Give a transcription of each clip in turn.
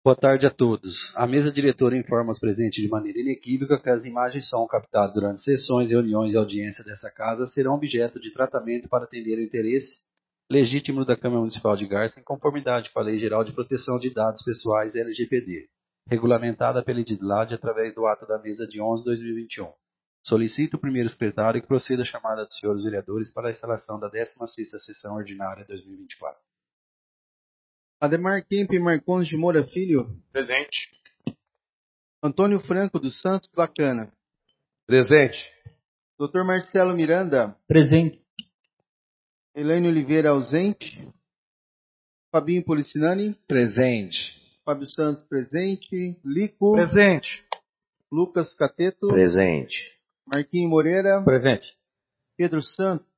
Boa tarde a todos. A mesa diretora informa os presentes de maneira inequívoca que as imagens e som captadas durante sessões, reuniões e audiência dessa casa serão objeto de tratamento para atender ao interesse legítimo da Câmara Municipal de Garça em conformidade com a Lei Geral de Proteção de Dados Pessoais LGPD, regulamentada pela entidade através do ato da mesa de 11/2021. Solicito o primeiro secretário que proceda a chamada dos senhores vereadores para a instalação da 16ª sessão ordinária 2024. Ademar Kemp Marcondes de Moura Filho. Presente. Antônio Franco dos Santos Bacana. Presente. Dr. Marcelo Miranda. Presente. Elaine Oliveira ausente. Fabinho Policinani. Presente. Fábio Santos presente. Lico. Presente. Lucas Cateto. Presente. Marquinho Moreira. Presente. Pedro Santos.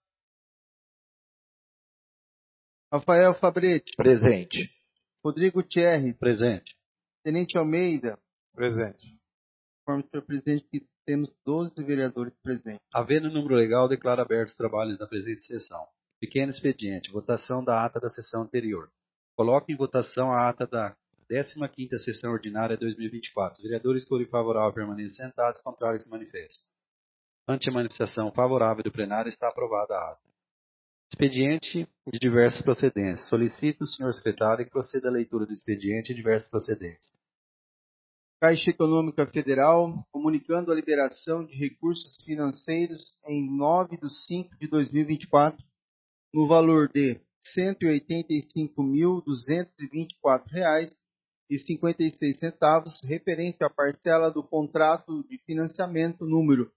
Rafael Fabretti. Presente. Rodrigo Thierry. Presente. Tenente Almeida. Presente. Informe o senhor presidente que temos 12 vereadores presentes. Havendo número legal, declaro abertos os trabalhos da presente sessão. Pequeno expediente. Votação da ata da sessão anterior. Coloque em votação a ata da 15ª sessão ordinária 2024. Os vereadores que forem favorável permaneçam sentados, contrários se manifestam. Ante a manifestação favorável do plenário, está aprovada a ata. Expediente de diversas procedências. Solicito o senhor secretário que proceda à leitura do expediente de diversas procedências. Caixa Econômica Federal, comunicando a liberação de recursos financeiros em 9/5/2024, no valor de R$ 185.224,56, referente à parcela do contrato de financiamento número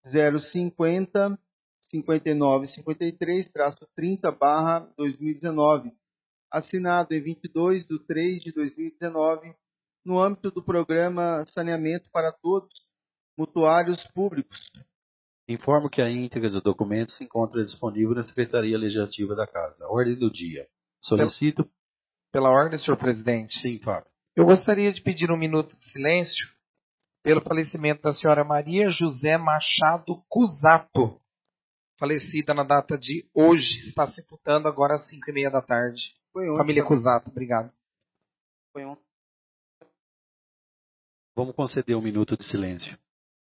050-5953-30/2019, assinado em 22/3/2019, no âmbito do Programa Saneamento para Todos, mutuários públicos. Informo que a íntegra do documento se encontra disponível na Secretaria Legislativa da Casa. Ordem do dia. Solicito... Pela ordem, senhor presidente. Sim, Fábio. Eu gostaria de pedir um minuto de silêncio pelo falecimento da senhora Maria José Machado Cusato, falecida na data de hoje, está sepultando agora às 5:30 da tarde. Família Cusato, obrigado. Foi ontem. Vamos conceder um minuto de silêncio.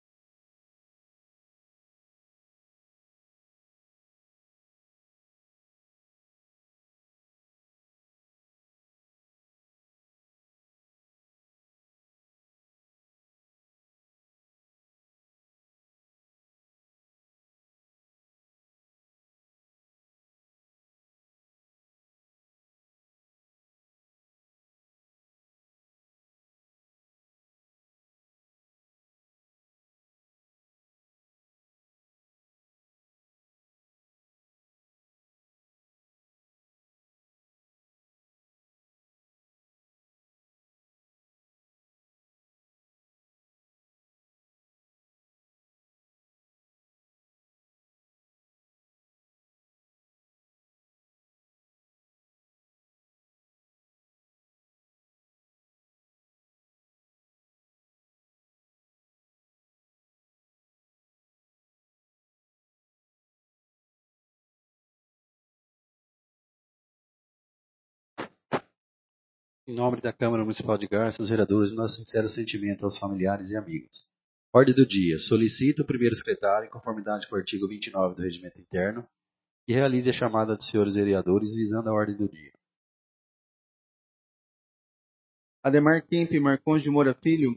Em nome da Câmara Municipal de Garça, os vereadores, nosso sincero sentimento aos familiares e amigos. Ordem do dia. Solicito o primeiro secretário, em conformidade com o artigo 29 do Regimento Interno, que realize a chamada dos senhores vereadores visando a ordem do dia. Ademar Kemp Marcondes de Moura Filho.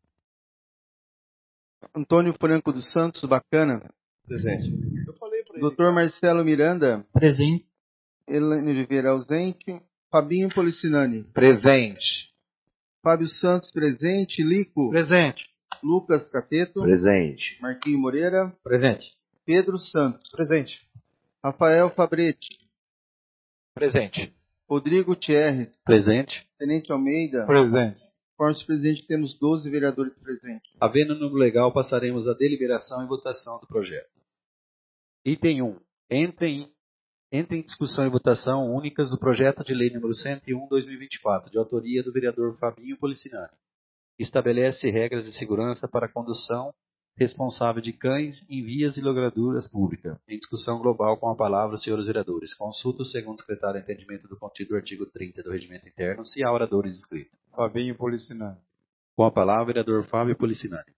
Antônio Franco dos Santos Bacana. Presente. Dr. Marcelo Miranda. Presente. Elaine Oliveira ausente. Fabinho Policinani. Presente. Fábio Santos presente. Lico. Presente. Lucas Cateto. Presente. Marquinho Moreira. Presente. Pedro Santos. Presente. Rafael Fabretti. Presente. Rodrigo Thierry. Presente. Tenente Almeida. Presente. Conforme presidente, temos 12 vereadores presentes. Havendo número legal, passaremos à deliberação e votação do projeto. Item 1. Entre em discussão e votação únicas o projeto de lei número 101/2024, de autoria do vereador Fabinho Policinani, que estabelece regras de segurança para a condução responsável de cães em vias e lograduras públicas. Em discussão global, com a palavra, os senhores vereadores. Consulta o segundo secretário de entendimento do contido do artigo 30 do Regimento Interno, se há oradores inscritos. Fabinho Policinari. Com a palavra, vereador Fábio Policinari.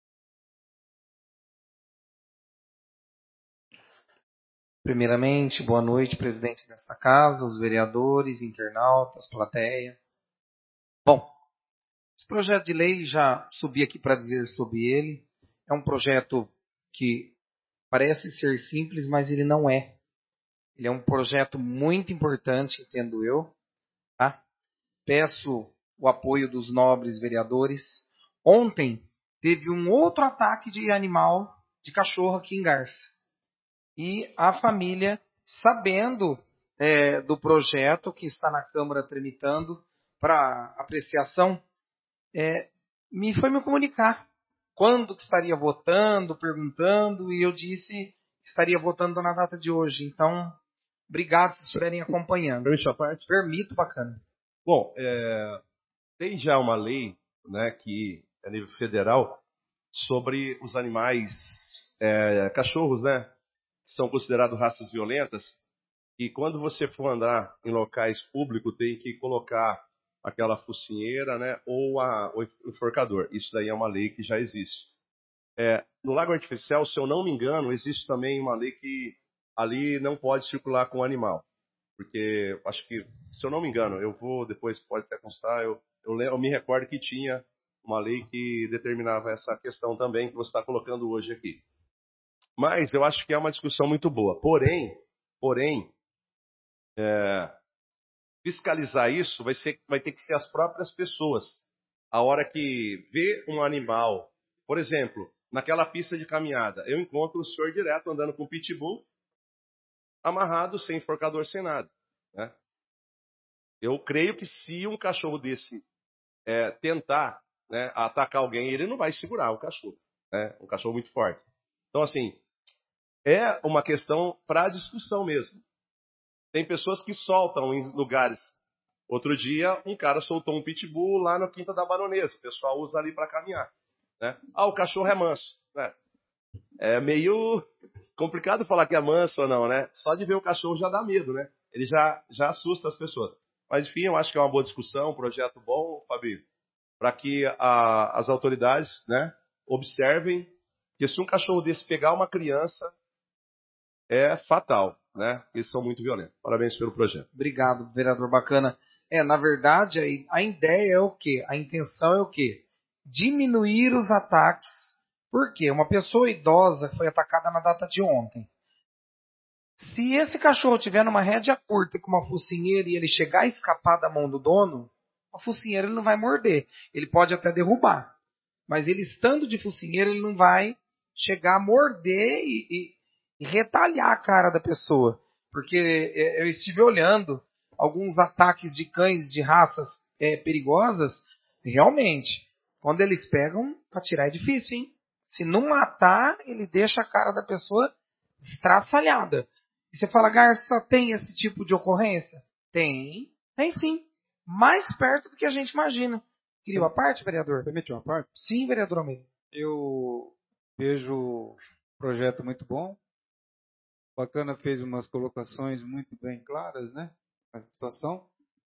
Primeiramente, boa noite, presidente desta casa, os vereadores, internautas, plateia. Bom, esse projeto de lei, já subi aqui para dizer sobre ele. É um projeto que parece ser simples, mas ele não é. Ele é um projeto muito importante, entendo eu. Tá? Peço o apoio dos nobres vereadores. Ontem teve um outro ataque de animal, de cachorro aqui em Garça. E a família, sabendo do projeto que está na Câmara tramitando para apreciação, foi me comunicar quando que estaria votando, perguntando, e eu disse que estaria votando na data de hoje. Então, obrigado se estiverem acompanhando. Permite a parte? Permito, bacana. Bom, tem já uma lei, né, que é a nível federal, sobre os animais, cachorros, né, que são considerados raças violentas, e quando você for andar em locais públicos, tem que colocar aquela focinheira, né, ou o enforcador. Isso daí é uma lei que já existe. No Lago Artificial, se eu não me engano, existe também uma lei que ali não pode circular com o animal. Porque acho que, se eu não me engano, eu vou depois, pode até constar, eu me recordo que tinha uma lei que determinava essa questão também que você está colocando hoje aqui. Mas eu acho que é uma discussão muito boa. Porém, fiscalizar isso vai ter que ser as próprias pessoas. A hora que vê um animal, por exemplo, naquela pista de caminhada, eu encontro o senhor direto andando com um pitbull, amarrado, sem enforcador, sem nada. Né? Eu creio que se um cachorro desse tentar, né, atacar alguém, ele não vai segurar o cachorro. Né? Um cachorro muito forte. Então, assim, é uma questão para discussão mesmo. Tem pessoas que soltam em lugares. Outro dia, um cara soltou um pitbull lá na Quinta da Baronesa. O pessoal usa ali para caminhar. Né? O cachorro é manso. Né? É meio complicado falar que é manso ou não, né? Só de ver o cachorro já dá medo, né? Ele já assusta as pessoas. Mas, enfim, eu acho que é uma boa discussão, um projeto bom, Fabinho, para que as autoridades, né, observem que se um cachorro desse pegar uma criança, é fatal, né? Eles são muito violentos. Parabéns pelo projeto. Obrigado, vereador bacana. Na verdade, a ideia é o quê? A intenção é o quê? Diminuir os ataques. Por quê? Uma pessoa idosa foi atacada na data de ontem. Se esse cachorro tiver numa rédea curta com uma focinheira e ele chegar a escapar da mão do dono, a focinheira ele não vai morder. Ele pode até derrubar. Mas ele estando de focinheira, ele não vai chegar a morder e retalhar a cara da pessoa. Porque eu estive olhando alguns ataques de cães de raças perigosas. Realmente, quando eles pegam, para tirar é difícil, hein? Se não matar, ele deixa a cara da pessoa estraçalhada. E você fala, Garça, tem esse tipo de ocorrência? Tem sim. Mais perto do que a gente imagina. Queria uma parte, vereador? Permite uma parte? Sim, vereador Almeida. Eu vejo o projeto muito bom. Bacana fez umas colocações muito bem claras, né? A situação.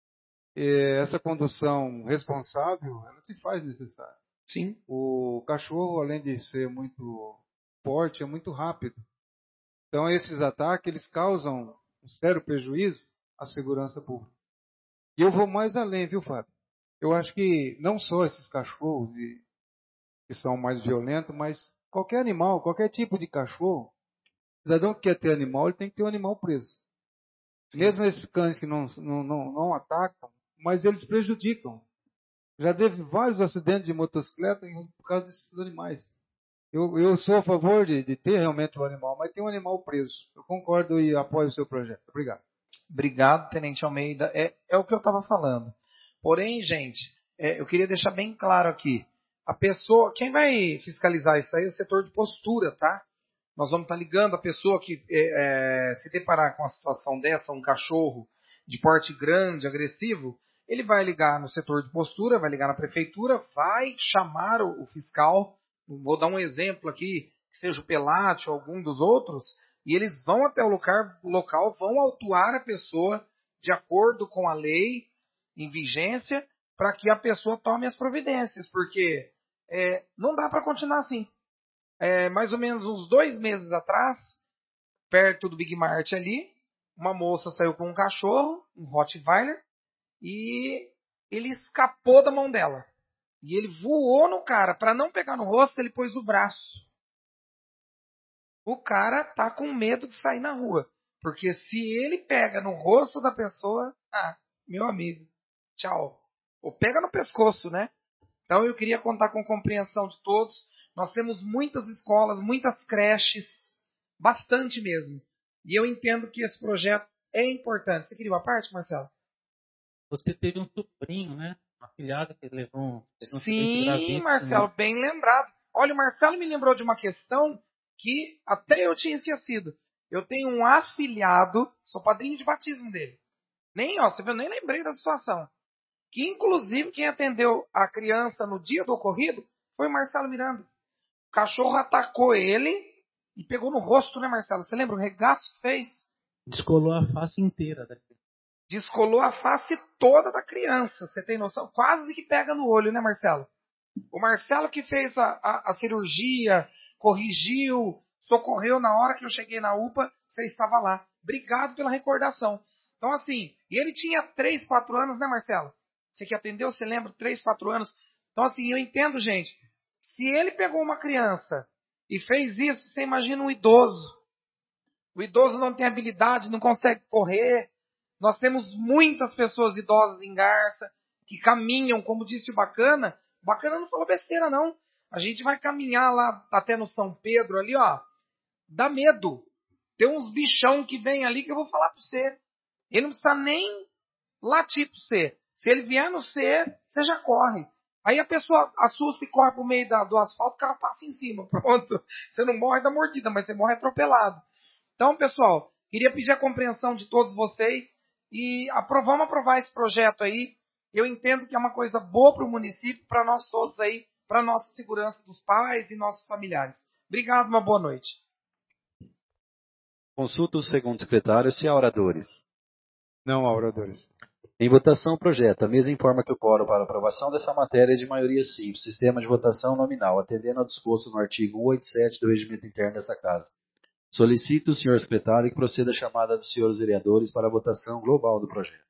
E essa condução responsável, ela se faz necessária. Sim. O cachorro, além de ser muito forte, é muito rápido. Então, esses ataques, eles causam um sério prejuízo à segurança pública. E eu vou mais além, viu, Fábio? Eu acho que não só esses cachorros que são mais violentos, mas qualquer animal, qualquer tipo de cachorro, o cidadão que quer ter animal, ele tem que ter um animal preso. Sim. Mesmo esses cães que não atacam, mas eles prejudicam. Já teve vários acidentes de motocicleta por causa desses animais. Eu sou a favor de ter realmente um animal, mas tem um animal preso. Eu concordo e apoio o seu projeto. Obrigado. Obrigado, Tenente Almeida. É o que eu estava falando. Porém, gente, eu queria deixar bem claro aqui. A pessoa, quem vai fiscalizar isso aí é o setor de postura, tá? Nós vamos estar ligando a pessoa que se deparar com uma situação dessa, um cachorro de porte grande, agressivo, ele vai ligar no setor de postura, vai ligar na prefeitura, vai chamar o fiscal. Vou dar um exemplo aqui, que seja o Pelate ou algum dos outros, e eles vão até o local, vão autuar a pessoa de acordo com a lei em vigência, para que a pessoa tome as providências, porque não dá para continuar assim. Mais ou menos uns 2 meses atrás, perto do Big Mart ali, uma moça saiu com um cachorro, um Rottweiler, e ele escapou da mão dela. E ele voou no cara. Para não pegar no rosto, ele pôs o braço. O cara tá com medo de sair na rua. Porque se ele pega no rosto da pessoa, meu amigo, tchau. Ou pega no pescoço, né? Então eu queria contar com a compreensão de todos. Nós temos muitas escolas, muitas creches, bastante mesmo. E eu entendo que esse projeto é importante. Você queria uma parte, Marcelo? Você teve um sobrinho, né? Uma filhada que levou um Sim, Marcelo, bem lembrado. Olha, o Marcelo me lembrou de uma questão que até eu tinha esquecido. Eu tenho um afilhado, sou padrinho de batismo dele. Você viu, nem lembrei da situação. Que inclusive quem atendeu a criança no dia do ocorrido foi o Marcelo Miranda. O cachorro atacou ele e pegou no rosto, né, Marcelo? Você lembra? O regaço que fez? Descolou a face inteira da criança. Descolou a face toda da criança. Você tem noção? Quase que pega no olho, né, Marcelo? O Marcelo que fez a cirurgia, corrigiu, socorreu na hora que eu cheguei na UPA, você estava lá. Obrigado pela recordação. Então, assim, e ele tinha 3, 4 anos, né, Marcelo? Você que atendeu, você lembra? 3, 4 anos. Então, assim, eu entendo, gente. Se ele pegou uma criança e fez isso, você imagina um idoso. O idoso não tem habilidade, não consegue correr. Nós temos muitas pessoas idosas em Garça que caminham, como disse o Bacana. O Bacana não falou besteira, não. A gente vai caminhar lá até no São Pedro ali, ó. Dá medo. Tem uns bichão que vem ali que eu vou falar para você. Ele não precisa nem latir para você. Se ele vier no C, você já corre. Aí a pessoa assusta e corre pro meio do asfalto, o carro passa em cima. Pronto. Você não morre da mordida, mas você morre atropelado. Então, pessoal, queria pedir a compreensão de todos vocês e vamos aprovar esse projeto aí. Eu entendo que é uma coisa boa para o município, para nós todos aí, para a nossa segurança dos pais e nossos familiares. Obrigado, uma boa noite. Consulta o segundo secretário se há oradores. Não há oradores. Em votação, o projeto. A mesa informa que o quórum para aprovação dessa matéria é de maioria simples. Sistema de votação nominal, atendendo ao disposto no artigo 187 do Regimento Interno dessa Casa. Solicito o senhor secretário que proceda a chamada dos senhores vereadores para a votação global do projeto.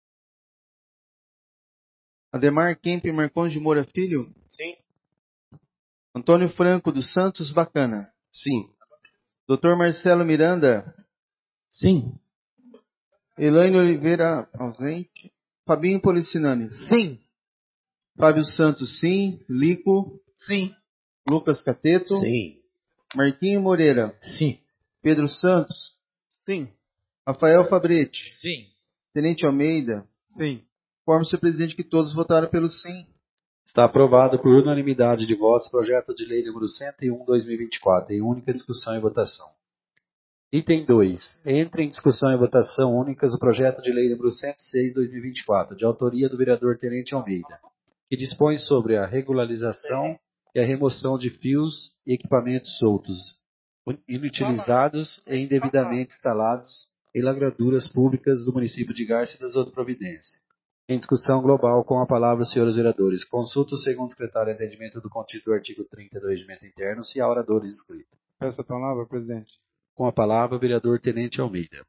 Ademar Kemp Marcondes de Moura Filho. Sim. Antônio Franco dos Santos Bacana. Sim. Dr. Marcelo Miranda. Sim. Elaine Oliveira, ausente. Fabinho Policinani. Sim. Fábio Santos, sim. Lico. Sim. Lucas Cateto. Sim. Marquinho Moreira. Sim. Pedro Santos. Sim. Rafael Fabretti. Sim. Tenente Almeida. Sim. Informe-se, presidente, que todos votaram pelo sim. Está aprovado por unanimidade de votos projeto de lei número 101/2024, em única discussão e votação. Item 2. Entra em discussão e votação únicas o projeto de lei número 106/2024, de autoria do vereador Tenente Almeida, que dispõe sobre a regularização e a remoção de fios e equipamentos soltos, inutilizados e indevidamente instalados em lavraduras públicas do município de Garça e das outras providências. Em discussão global, com a palavra os senhores vereadores. Consulta o segundo secretário de entendimento do contido do artigo 30 do Regimento Interno, se há oradores inscritos. Peço a palavra, presidente. Com a palavra, o vereador Tenente Almeida.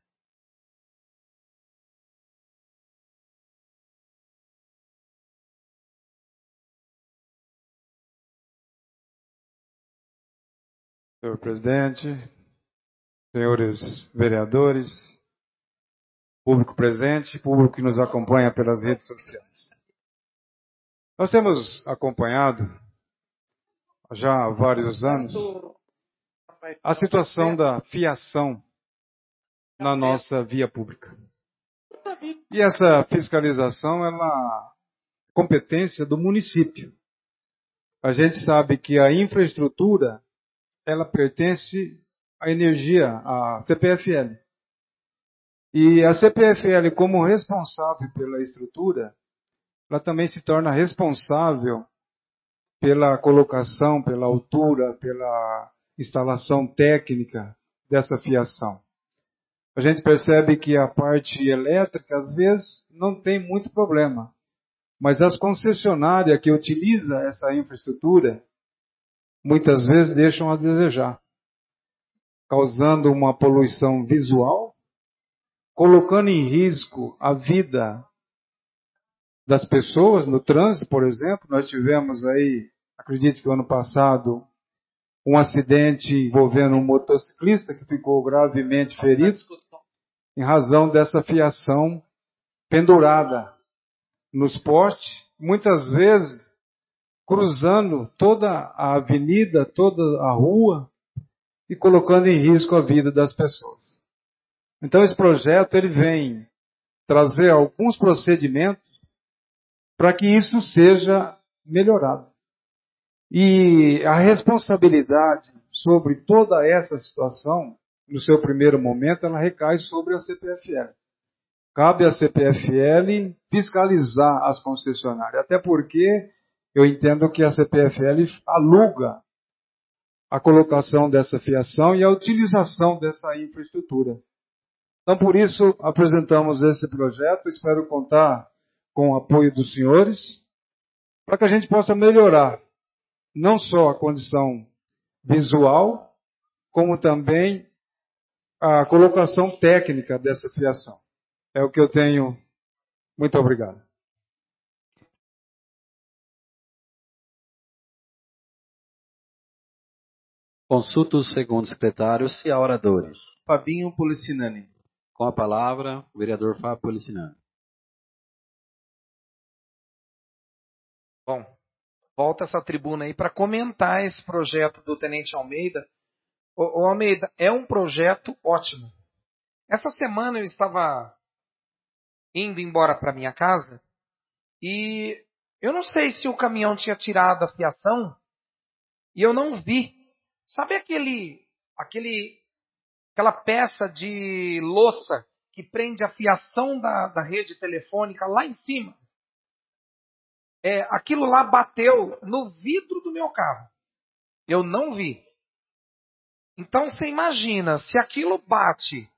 Senhor presidente, senhores vereadores, público presente, público que nos acompanha pelas redes sociais. Nós temos acompanhado já há vários anos a situação da fiação na nossa via pública. E essa fiscalização ela é competência do município. A gente sabe que a infraestrutura ela pertence à energia, à CPFL. E a CPFL, como responsável pela estrutura, ela também se torna responsável pela colocação, pela altura, pela instalação técnica dessa fiação. A gente percebe que a parte elétrica, às vezes, não tem muito problema. Mas as concessionárias que utilizam essa infraestrutura, muitas vezes deixam a desejar, causando uma poluição visual, colocando em risco a vida das pessoas no trânsito, por exemplo. Nós tivemos aí, acredito que o ano passado, um acidente envolvendo um motociclista que ficou gravemente ferido em razão dessa fiação pendurada nos postes, muitas vezes cruzando toda a avenida, toda a rua e colocando em risco a vida das pessoas. Então esse projeto ele vem trazer alguns procedimentos para que isso seja melhorado. E a responsabilidade sobre toda essa situação, no seu primeiro momento, ela recai sobre a CPFL. Cabe à CPFL fiscalizar as concessionárias, até porque eu entendo que a CPFL aluga a colocação dessa fiação e a utilização dessa infraestrutura. Então, por isso, apresentamos esse projeto. Espero contar com o apoio dos senhores, para que a gente possa melhorar não só a condição visual, como também a colocação técnica dessa fiação. É o que eu tenho. Muito obrigado. Consulta o segundo secretário, se há oradores. Fabinho Policinani. Com a palavra, o vereador Fábio Policinani. Bom, volta essa tribuna aí para comentar esse projeto do Tenente Almeida. Ô Almeida, é um projeto ótimo. Essa semana eu estava indo embora para minha casa e eu não sei se o caminhão tinha tirado a fiação e eu não vi. Sabe aquela peça de louça que prende a fiação da rede telefônica lá em cima? Aquilo lá bateu no vidro do meu carro. Eu não vi. Então você imagina, se aquilo bate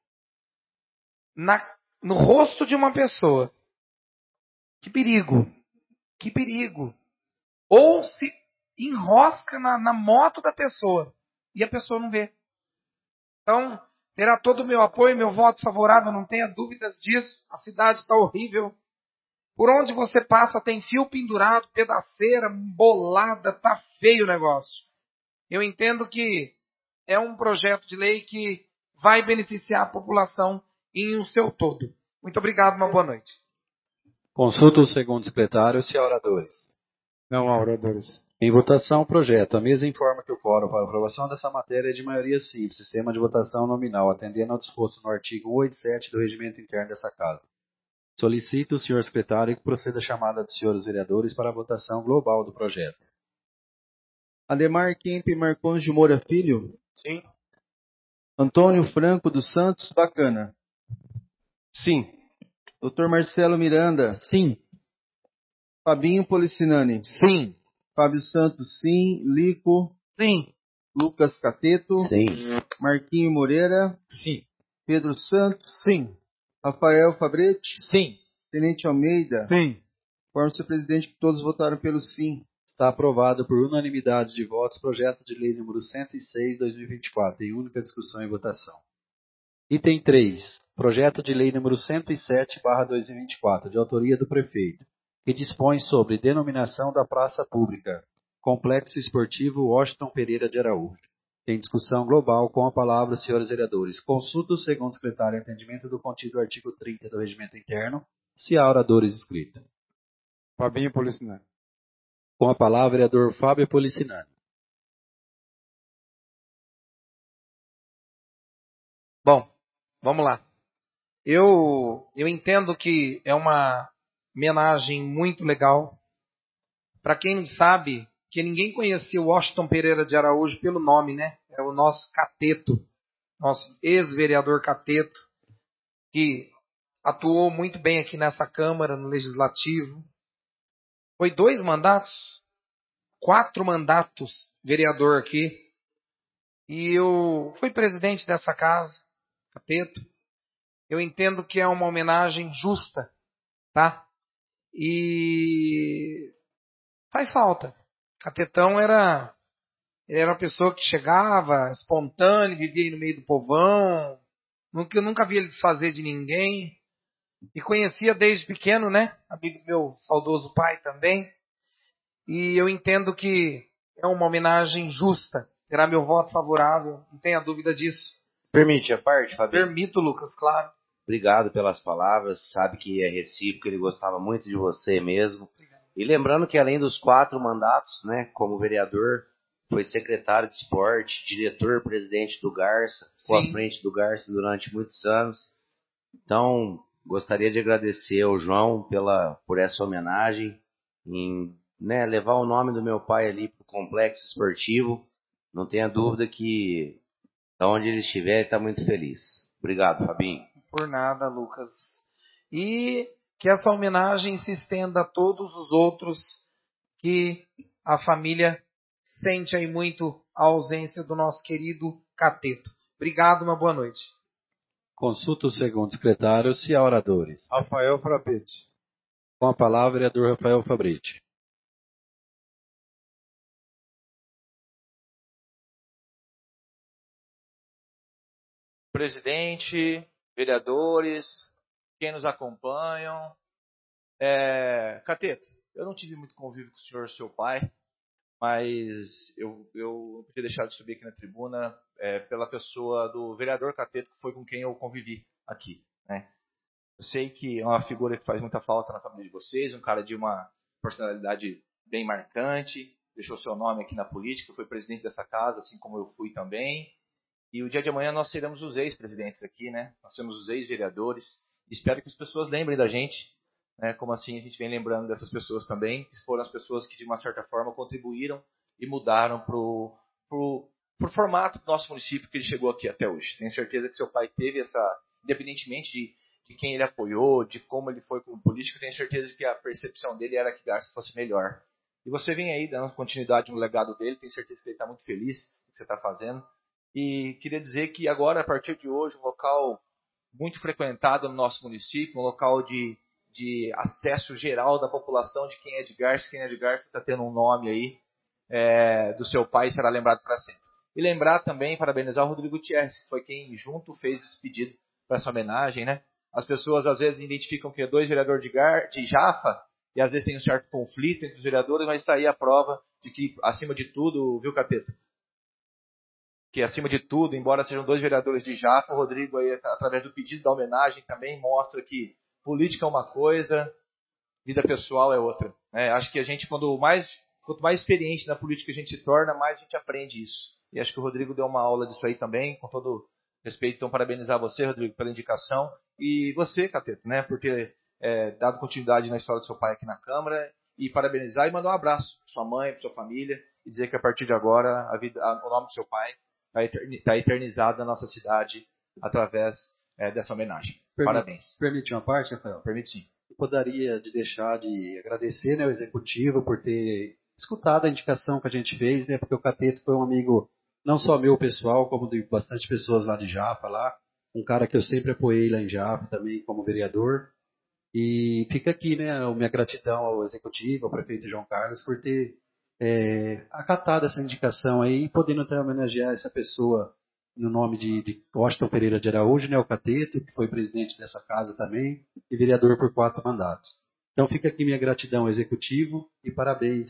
no rosto de uma pessoa, que perigo, que perigo. Ou se enrosca na moto da pessoa e a pessoa não vê. Então, terá todo o meu apoio, meu voto favorável, não tenha dúvidas disso. A cidade está horrível. Por onde você passa tem fio pendurado, pedaceira, bolada, tá feio o negócio. Eu entendo que é um projeto de lei que vai beneficiar a população em um seu todo. Muito obrigado, uma boa noite. Consulta o segundo secretário, se há oradores. Não há oradores. Em votação, o projeto. A mesa informa que o quórum para aprovação dessa matéria é de maioria simples, sistema de votação nominal, atendendo ao disposto no artigo 187 do Regimento Interno dessa Casa. Solicito o senhor secretário que proceda a chamada dos senhores vereadores para a votação global do projeto. Ademar Kemp Marcondes de Moura Filho. Sim. Antônio Franco dos Santos Bacana. Sim. Dr. Marcelo Miranda. Sim. Fabinho Policinani. Sim. Fábio Santos, sim. Lico. Sim. Lucas Cateto. Sim. Marquinho Moreira. Sim. Pedro Santos. Sim. Rafael Fabretti. Sim. Tenente Almeida. Sim. Informo, senhor presidente, que todos votaram pelo sim. Está aprovado por unanimidade de votos projeto de lei número 106/2024, em única discussão e votação. Item 3. Projeto de lei número 107/2024, de autoria do prefeito, que dispõe sobre denominação da praça pública, Complexo Esportivo Washington Pereira de Araújo. Tem discussão global. Com a palavra, os senhores vereadores. Consulta o segundo secretário em entendimento do contido do artigo 30 do Regimento Interno, se há oradores inscritos. Fabinho Policinani. Com a palavra, vereador Fábio Policinani. Bom, vamos lá. Eu entendo que é uma homenagem muito legal. Para quem não sabe, que ninguém conhecia o Washington Pereira de Araújo pelo nome, né? É o nosso Cateto, nosso ex-vereador Cateto, que atuou muito bem aqui nessa Câmara, no Legislativo. Foi 2 mandatos, 4 mandatos vereador aqui. E eu fui presidente dessa casa, Cateto. Eu entendo que é uma homenagem justa, tá? E faz falta. Catetão era uma pessoa que chegava espontâneo, vivia aí no meio do povão, nunca via ele desfazer de ninguém. E conhecia desde pequeno, né? Amigo do meu saudoso pai também. E eu entendo que é uma homenagem justa. Terá meu voto favorável, não tenha dúvida disso. Permite a parte, Fabinho? Permito, Lucas, claro. Obrigado pelas palavras. Sabe que é recíproco, ele gostava muito de você mesmo. E lembrando que além dos 4 mandatos, né, como vereador, foi secretário de esporte, diretor-presidente do Garça, ficou à frente do Garça durante muitos anos. Então, gostaria de agradecer ao João por essa homenagem, em, né, levar o nome do meu pai ali para o complexo esportivo. Não tenha dúvida que, onde ele estiver, ele está muito feliz. Obrigado, Fabinho. Por nada, Lucas. E que essa homenagem se estenda a todos os outros que a família sente aí muito a ausência do nosso querido Cateto. Obrigado, uma boa noite. Consulta o segundo secretário, se há oradores. Rafael Frapetti. Com a palavra, vereador Rafael Fabretti. Presidente, vereadores, quem nos acompanham. Cateto, eu não tive muito convívio com o senhor, seu pai, mas eu não podia deixar de subir aqui na tribuna pela pessoa do vereador Cateto, que foi com quem eu convivi aqui, né? Eu sei que é uma figura que faz muita falta na família de vocês, um cara de uma personalidade bem marcante, deixou seu nome aqui na política, foi presidente dessa casa, assim como eu fui também. E o dia de amanhã nós seremos os ex-presidentes aqui, né? Nós seremos os ex-vereadores. Espero que as pessoas lembrem da gente, né? Como assim a gente vem lembrando dessas pessoas também, que foram as pessoas que de uma certa forma contribuíram e mudaram pro formato do nosso município que ele chegou aqui até hoje. Tenho certeza que seu pai teve independentemente de quem ele apoiou, de como ele foi como político, tenho certeza que a percepção dele era que Garça fosse melhor. E você vem aí dando continuidade no legado dele, tenho certeza que ele está muito feliz com o que você está fazendo. E queria dizer que agora, a partir de hoje, um local muito frequentado no nosso município, um local de acesso geral da população de quem é de Garça está tendo um nome aí do seu pai e será lembrado para sempre. E lembrar também, parabenizar o Rodrigo Gutierrez, que foi quem junto fez esse pedido para essa homenagem, né? As pessoas às vezes identificam que é 2 vereadores de Jafa, e às vezes tem um certo conflito entre os vereadores, mas está aí a prova de que, acima de tudo, viu, Cateto? Que acima de tudo, embora sejam 2 vereadores de Jafa, o Rodrigo, aí, através do pedido da homenagem, também mostra que política é uma coisa, vida pessoal é outra. Acho que a gente, quanto mais experiente na política a gente se torna, mais a gente aprende isso. E acho que o Rodrigo deu uma aula disso aí também, com todo respeito. Então, parabenizar você, Rodrigo, pela indicação. E você, Cateto, né, por ter dado continuidade na história do seu pai aqui na Câmara. E parabenizar e mandar um abraço para sua mãe, para sua família. E dizer que a partir de agora, o nome do seu pai está eternizado na nossa cidade através dessa homenagem. Parabéns. Permite uma parte, Rafael? Permite sim. Eu poderia deixar de agradecer, né, ao Executivo por ter escutado a indicação que a gente fez, né, porque o Cateto foi um amigo não só meu pessoal, como de bastante pessoas lá de Japa, um cara que eu sempre apoiei lá em Japa também como vereador. E fica aqui, né, a minha gratidão ao Executivo, ao prefeito João Carlos, por ter acatado essa indicação aí e podendo até homenagear essa pessoa no nome de Washington Pereira de Araújo, né, o Cateto, que foi presidente dessa casa também e vereador por 4 mandatos. Então fica aqui minha gratidão ao Executivo e parabéns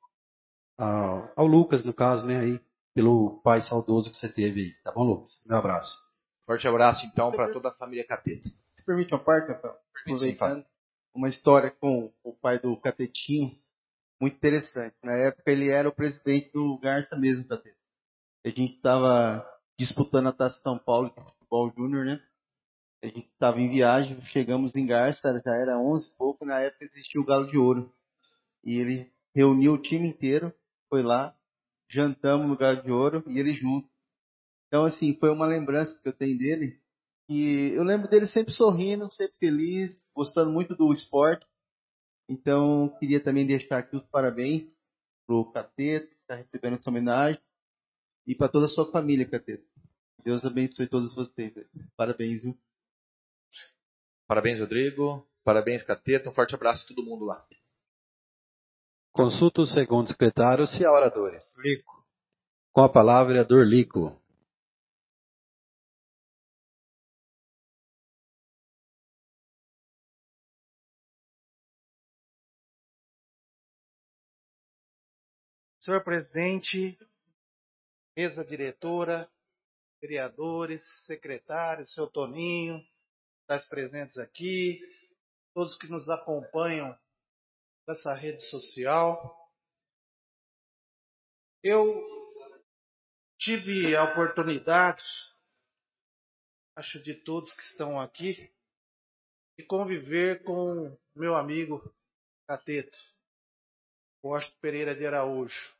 ao Lucas, no caso, né, aí, pelo pai saudoso que você teve aí. Tá bom, Lucas? Meu abraço. Forte abraço, então, para toda a família Cateto. Se permite uma parte, Rafael? Aproveitando uma história com o pai do Catetinho, muito interessante. Na época ele era o presidente do Garça mesmo, Cateto. A gente estava disputando a Taça São Paulo de futebol júnior, né? A gente estava em viagem, chegamos em Garça, já era 11 e pouco, na época existia o Galo de Ouro. E ele reuniu o time inteiro, foi lá, jantamos no Galo de Ouro e ele junto. Então, assim, foi uma lembrança que eu tenho dele. E eu lembro dele sempre sorrindo, sempre feliz, gostando muito do esporte. Então, queria também deixar aqui os parabéns pro Cateto, que está recebendo essa homenagem, e para toda a sua família, Cateto. Deus abençoe todos vocês. Parabéns, viu? Parabéns, Rodrigo. Parabéns, Cateta. Um forte abraço a todo mundo lá. Consulta o segundo secretário se há oradores. Lico. Com a palavra, vereador Lico. Senhor presidente, mesa diretora, vereadores, secretários, seu Toninho, tais presentes aqui, todos que nos acompanham nessa rede social. Eu tive a oportunidade, acho de todos que estão aqui, de conviver com meu amigo Cateto, Washington Pereira de Araújo.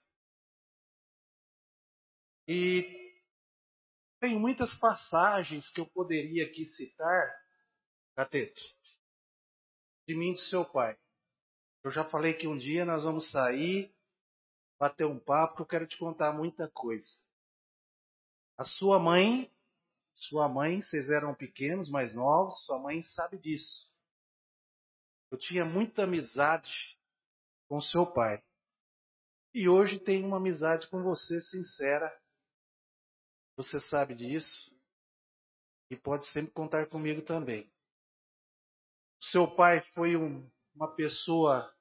E tem muitas passagens que eu poderia aqui citar, Cateto, de mim e do seu pai. Eu já falei que um dia nós vamos sair, bater um papo, que eu quero te contar muita coisa. A sua mãe, vocês eram pequenos, mais novos, sua mãe sabe disso. Eu tinha muita amizade com seu pai. E hoje tenho uma amizade com você sincera. Você sabe disso. E pode sempre contar comigo também. Seu pai foi uma pessoa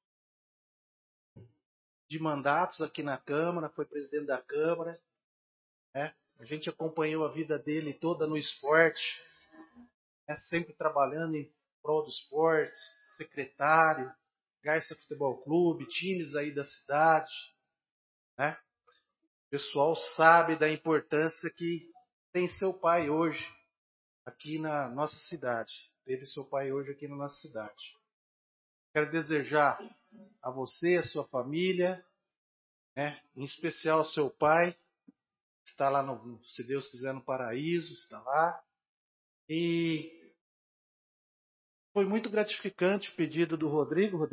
de mandatos aqui na Câmara, foi presidente da Câmara, né? A gente acompanhou a vida dele toda no esporte, né? Sempre trabalhando em prol do esporte, secretário, Garça Futebol Clube, times aí da cidade, né? O pessoal sabe da importância que tem seu pai hoje aqui na nossa cidade. Teve seu pai hoje aqui na nossa cidade. Quero desejar a você, a sua família, né? Em especial ao seu pai, que está lá, se Deus quiser, no paraíso, está lá. E foi muito gratificante o pedido do Rodrigo,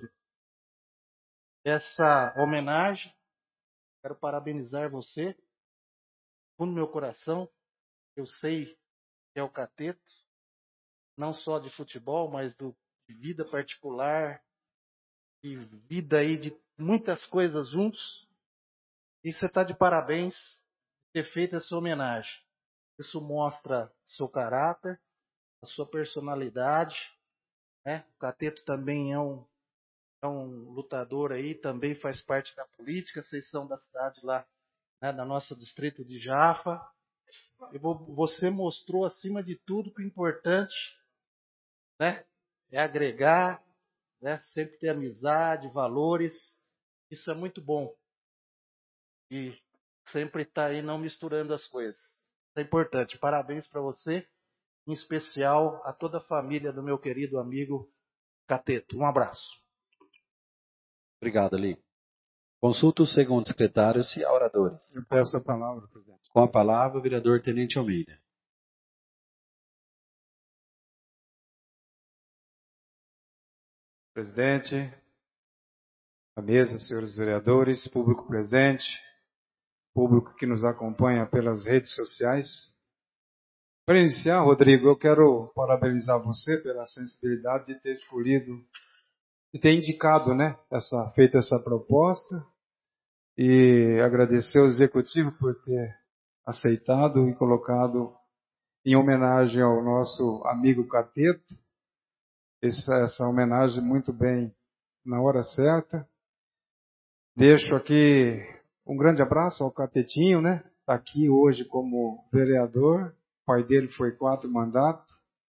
essa homenagem. Quero parabenizar você, fundo do meu coração. Eu sei que é o Cateto, não só de futebol, mas de vida particular, de vida aí de muitas coisas juntos. E você está de parabéns por ter feito essa homenagem. Isso mostra seu caráter, a sua personalidade, né? O Cateto também é um lutador aí, também faz parte da política. Vocês são da cidade lá, né, da nosso distrito de Jafa. Você mostrou, acima de tudo, que o importante, né, é agregar, né, sempre ter amizade, valores. Isso é muito bom. E sempre estar aí não misturando as coisas. Isso é importante. Parabéns para você, em especial a toda a família do meu querido amigo Cateto. Um abraço. Obrigado, Lico. Consulta o segundo secretário se há oradores. Eu peço a palavra, presidente. Com a palavra, o vereador Tenente Almeida. Presidente, a mesa, senhores vereadores, público presente, público que nos acompanha pelas redes sociais. Para iniciar, Rodrigo, eu quero parabenizar você pela sensibilidade de ter escolhido e ter indicado, né, feito essa proposta, e agradecer ao executivo por ter aceitado e colocado em homenagem ao nosso amigo Cateto, essa homenagem muito bem na hora certa. Deixo aqui um grande abraço ao Catetinho, né? Está aqui hoje como vereador, o pai dele foi 4 mandatos.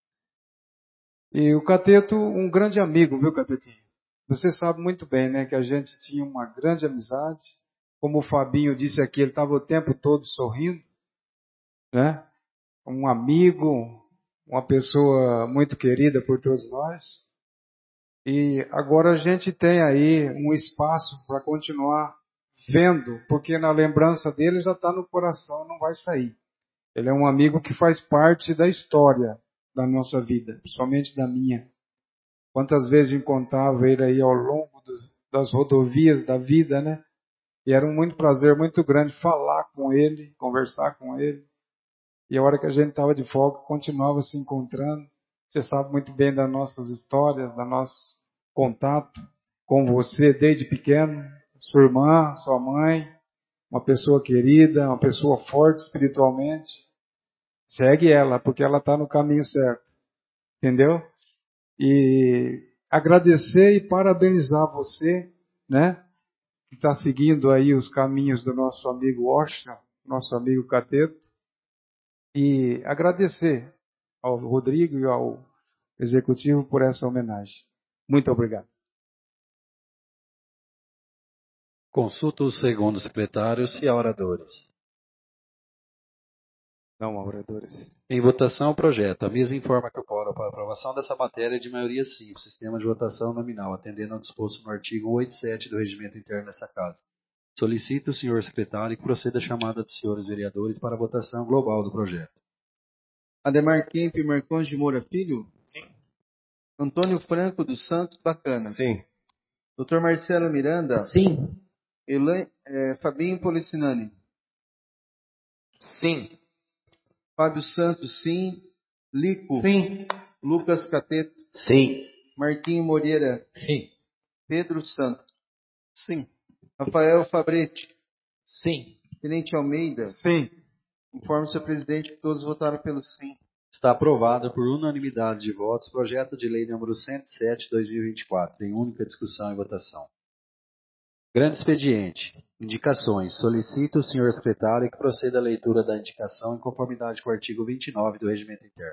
E o Cateto, um grande amigo, viu, Catetinho? Você sabe muito bem, né, que a gente tinha uma grande amizade. Como o Fabinho disse aqui, ele estava o tempo todo sorrindo, né? Um amigo, uma pessoa muito querida por todos nós. E agora a gente tem aí um espaço para continuar vendo, porque na lembrança dele já está no coração, não vai sair. Ele é um amigo que faz parte da história da nossa vida, principalmente da minha. Quantas vezes encontrava ele aí ao longo das rodovias da vida, né? E era muito prazer muito grande falar com ele, conversar com ele. E a hora que a gente estava de folga, continuava se encontrando. Você sabe muito bem das nossas histórias, do nosso contato com você desde pequeno. Sua irmã, sua mãe, uma pessoa querida, uma pessoa forte espiritualmente. Segue ela, porque ela está no caminho certo. Entendeu? E agradecer e parabenizar você, né? Que está seguindo aí os caminhos do nosso amigo Osha, nosso amigo Cateto. E agradecer ao Rodrigo e ao executivo por essa homenagem. Muito obrigado. Consulta os segundos secretários e a oradores. Não, oradores. Em votação, o projeto. A mesa informa que o quórum para aprovação dessa matéria é de maioria sim, sistema de votação nominal, atendendo ao disposto no artigo 87 do Regimento Interno dessa Casa. Solicito o senhor secretário que proceda a chamada dos senhores vereadores para a votação global do projeto. Ademar Kemp Marcões de Moura Filho? Sim. Antônio Franco dos Santos Bacana? Sim. Dr. Marcelo Miranda? Sim. Fabinho Policinani? Sim. Fábio Santos, sim. Lico? Sim. Lucas Cateto? Sim. Marquinho Moreira? Sim. Pedro Santos? Sim. Rafael Fabretti? Sim. Tenente Almeida? Sim. Informo, senhor presidente, que todos votaram pelo sim. Está aprovado por unanimidade de votos projeto de lei número 107/2024, em única discussão e votação. Grande expediente. Indicações. Solicito o senhor secretário que proceda à leitura da indicação em conformidade com o artigo 29 do Regimento Interno.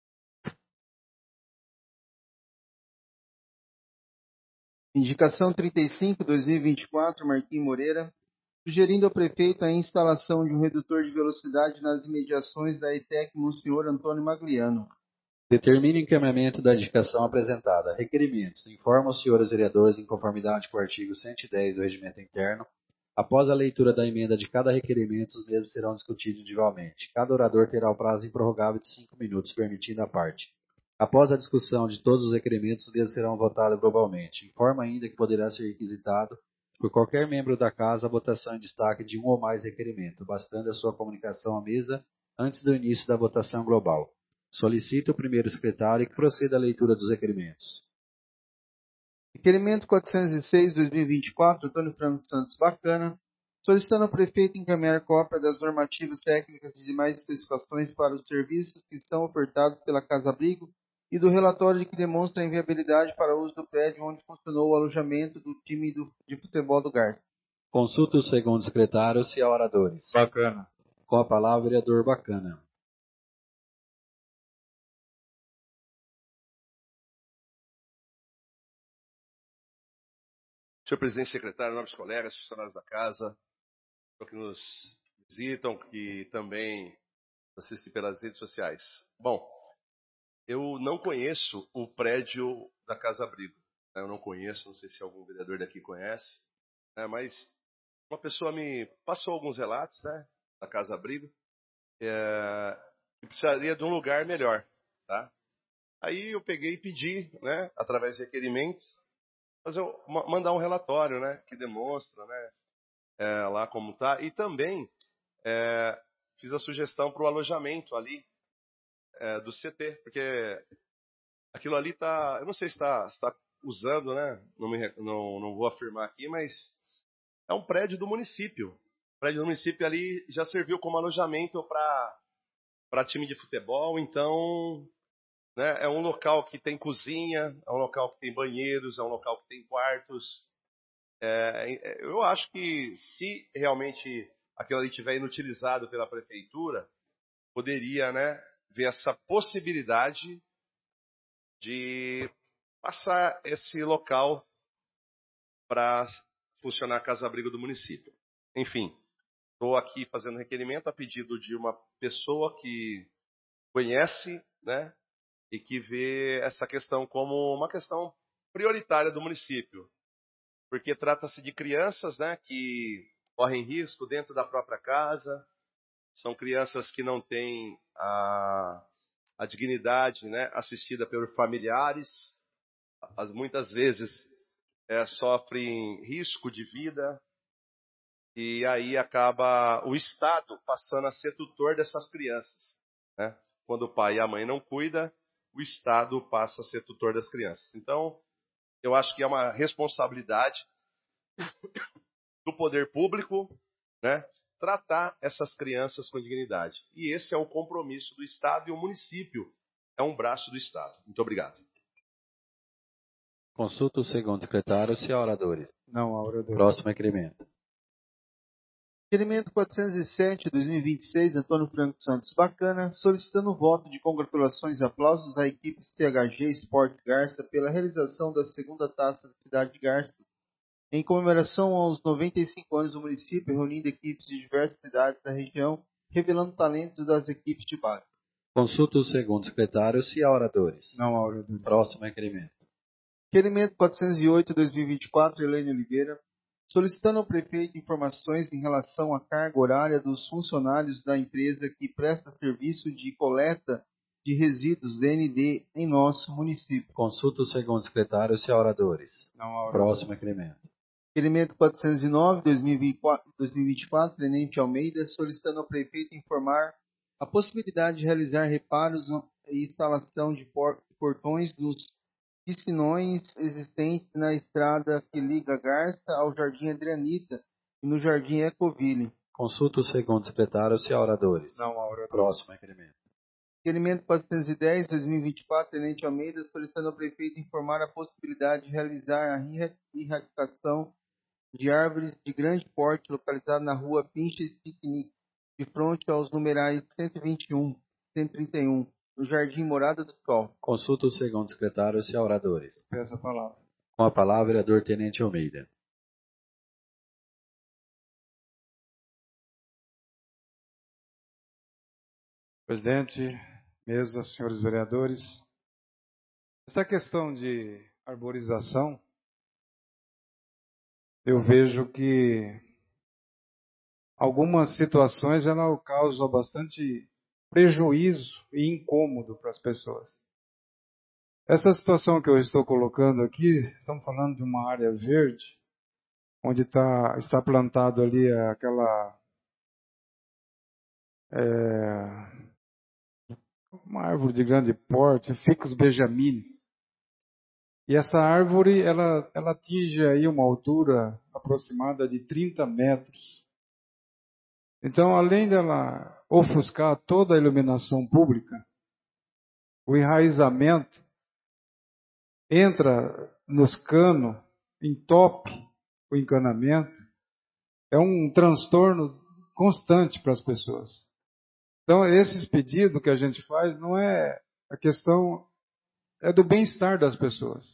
Indicação 35/2024, Marquinhos Moreira, sugerindo ao prefeito a instalação de um redutor de velocidade nas imediações da ETEC Monsenhor Antônio Magliano. Determine o encaminhamento da indicação apresentada. Requerimentos. Informa os senhores vereadores, em conformidade com o artigo 110 do Regimento Interno. Após a leitura da emenda de cada requerimento, os mesmos serão discutidos individualmente. Cada orador terá o prazo improrrogável de 5 minutos, permitindo a parte. Após a discussão de todos os requerimentos, os mesmos serão votados globalmente. Informa ainda que poderá ser requisitado por qualquer membro da Casa a votação em destaque de um ou mais requerimentos, bastando a sua comunicação à mesa antes do início da votação global. Solicito o primeiro secretário que proceda à leitura dos requerimentos. Requerimento 406/2024, Antônio Franco Santos Bacana, solicitando ao prefeito encaminhar cópia das normativas técnicas e demais especificações para os serviços que são ofertados pela Casa Abrigo e do relatório de que demonstra a inviabilidade para o uso do prédio onde funcionou o alojamento do time de futebol do Garça. Consulta os segundos secretários e a oradores. Bacana. Com a palavra, o vereador Bacana. Senhor presidente, secretário, nobres colegas, funcionários da casa, que nos visitam, que também assistem pelas redes sociais. Bom, eu não conheço o prédio da Casa Abrigo. Eu não conheço, não sei se algum vereador daqui conhece, mas uma pessoa me passou alguns relatos, da Casa Abrigo, e precisaria de um lugar melhor, tá? Aí eu peguei e pedi, através de requerimentos, mandar um relatório, que demonstra, lá como está. E também fiz a sugestão para o alojamento ali do CT, porque aquilo ali está, eu não sei se está usando, não vou afirmar aqui, mas é um prédio do município. O prédio do município ali já serviu como alojamento para time de futebol, então é um local que tem cozinha, é um local que tem banheiros, é um local que tem quartos. Eu acho que se realmente aquilo ali estiver inutilizado pela prefeitura, poderia ver essa possibilidade de passar esse local para funcionar a casa-abrigo do município. Enfim, estou aqui fazendo requerimento a pedido de uma pessoa que conhece, e que vê essa questão como uma questão prioritária do município. Porque trata-se de crianças, que correm risco dentro da própria casa, são crianças que não têm a dignidade, assistida pelos familiares, muitas vezes sofrem risco de vida, e aí acaba o Estado passando a ser tutor dessas crianças. Quando o pai e a mãe não cuidam, o Estado passa a ser tutor das crianças. Então, eu acho que é uma responsabilidade do poder público, né, tratar essas crianças com dignidade. E esse é o compromisso do Estado, e o município é um braço do Estado. Muito obrigado. Consulta o segundo secretário se há oradores. Não há oradores. Próximo requerimento. Requerimento 407, 2026, Antônio Franco Santos Bacana, solicitando o voto de congratulações e aplausos à equipe CHG Sport Garça pela realização da segunda taça da cidade de Garça, em comemoração aos 95 anos do município, reunindo equipes de diversas cidades da região, revelando talentos das equipes de base. Consulta o segundo secretário se há oradores. Não há oradores. Próximo requerimento. Requerimento 408, 2024, Elaine Oliveira, solicitando ao prefeito informações em relação à carga horária dos funcionários da empresa que presta serviço de coleta de resíduos DND em nosso município. Consulta o segundo secretário se há oradores. Não há oradores. Próximo requerimento. Requerimento 409, 2024, Tenente Almeida, solicitando ao prefeito informar a possibilidade de realizar reparos e instalação de portões nos piscinões existentes na estrada que liga Garça ao Jardim Adrianita e no Jardim Ecoville. Consulta o segundo secretário se há oradores. Não há oradores. Próximo requerimento. Requerimento 410, 2024, Tenente Almeida, solicitando ao prefeito informar a possibilidade de realizar a erradicação de árvores de grande porte localizada na rua Pinches Piquenique, de frente aos numerais 121, 131, no Jardim Morada do Sol. Consulta o segundo secretário se há oradores. Peço a palavra. Com a palavra, vereador Tenente Almeida. Presidente, mesa, senhores vereadores. Essa questão de arborização, eu vejo que algumas situações ela causam bastante prejuízo e incômodo para as pessoas. Essa situação que eu estou colocando aqui, estamos falando de uma área verde, onde está plantado ali uma árvore de grande porte, Ficus benjamin. E essa árvore, ela atinge aí uma altura aproximada de 30 metros. Então, além dela ofuscar toda a iluminação pública, o enraizamento entra nos canos, entope o encanamento, é um transtorno constante para as pessoas. Então, esses pedidos que a gente faz não é a questão, é do bem-estar das pessoas.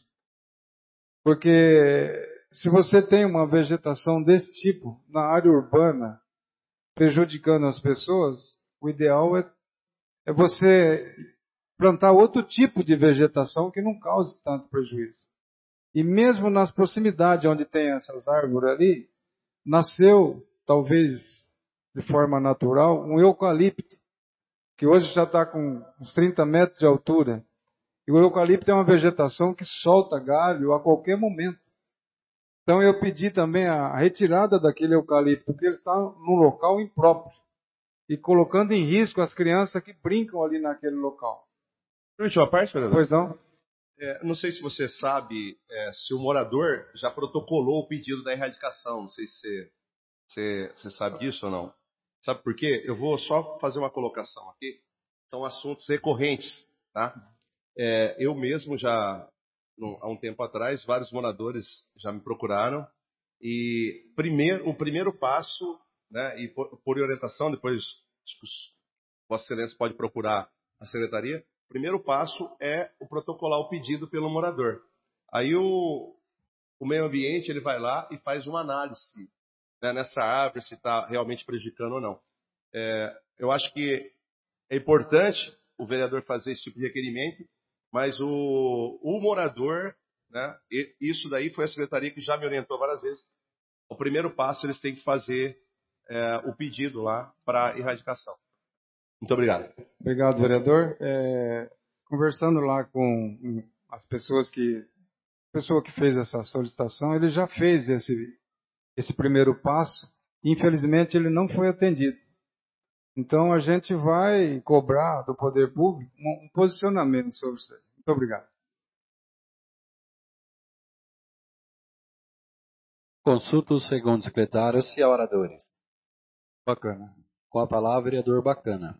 Porque se você tem uma vegetação desse tipo na área urbana, prejudicando as pessoas, o ideal é você plantar outro tipo de vegetação que não cause tanto prejuízo. E mesmo nas proximidades onde tem essas árvores ali, nasceu, talvez de forma natural, um eucalipto, que hoje já está com uns 30 metros de altura. E o eucalipto é uma vegetação que solta galho a qualquer momento. Então eu pedi também a retirada daquele eucalipto, porque ele está num local impróprio e colocando em risco as crianças que brincam ali naquele local. Permite uma parte, vereador? Pois não? Não sei se você sabe se o morador já protocolou o pedido da erradicação. Não sei se você sabe disso ou não. Sabe por quê? Eu vou só fazer uma colocação aqui. São assuntos recorrentes, tá? Eu mesmo já, há um tempo atrás, vários moradores já me procuraram. E o primeiro passo, né, e por orientação, depois Vossa Excelência pode procurar a secretaria. O primeiro passo é o protocolar o pedido pelo morador. Aí o meio ambiente ele vai lá e faz uma análise, né, nessa árvore, se está realmente prejudicando ou não. Eu acho que é importante o vereador fazer esse tipo de requerimento, mas o morador, né, isso daí foi a secretaria que já me orientou várias vezes. O primeiro passo eles têm que fazer o pedido lá para erradicação. Muito obrigado. Obrigado, vereador. Conversando lá com as pessoas a pessoa que fez essa solicitação, ele já fez esse primeiro passo. Infelizmente, ele não foi atendido. Então a gente vai cobrar do poder público um posicionamento sobre isso aí. Muito obrigado. Consulta o segundo secretário se há oradores. Bacana. Com a palavra, vereador Bacana.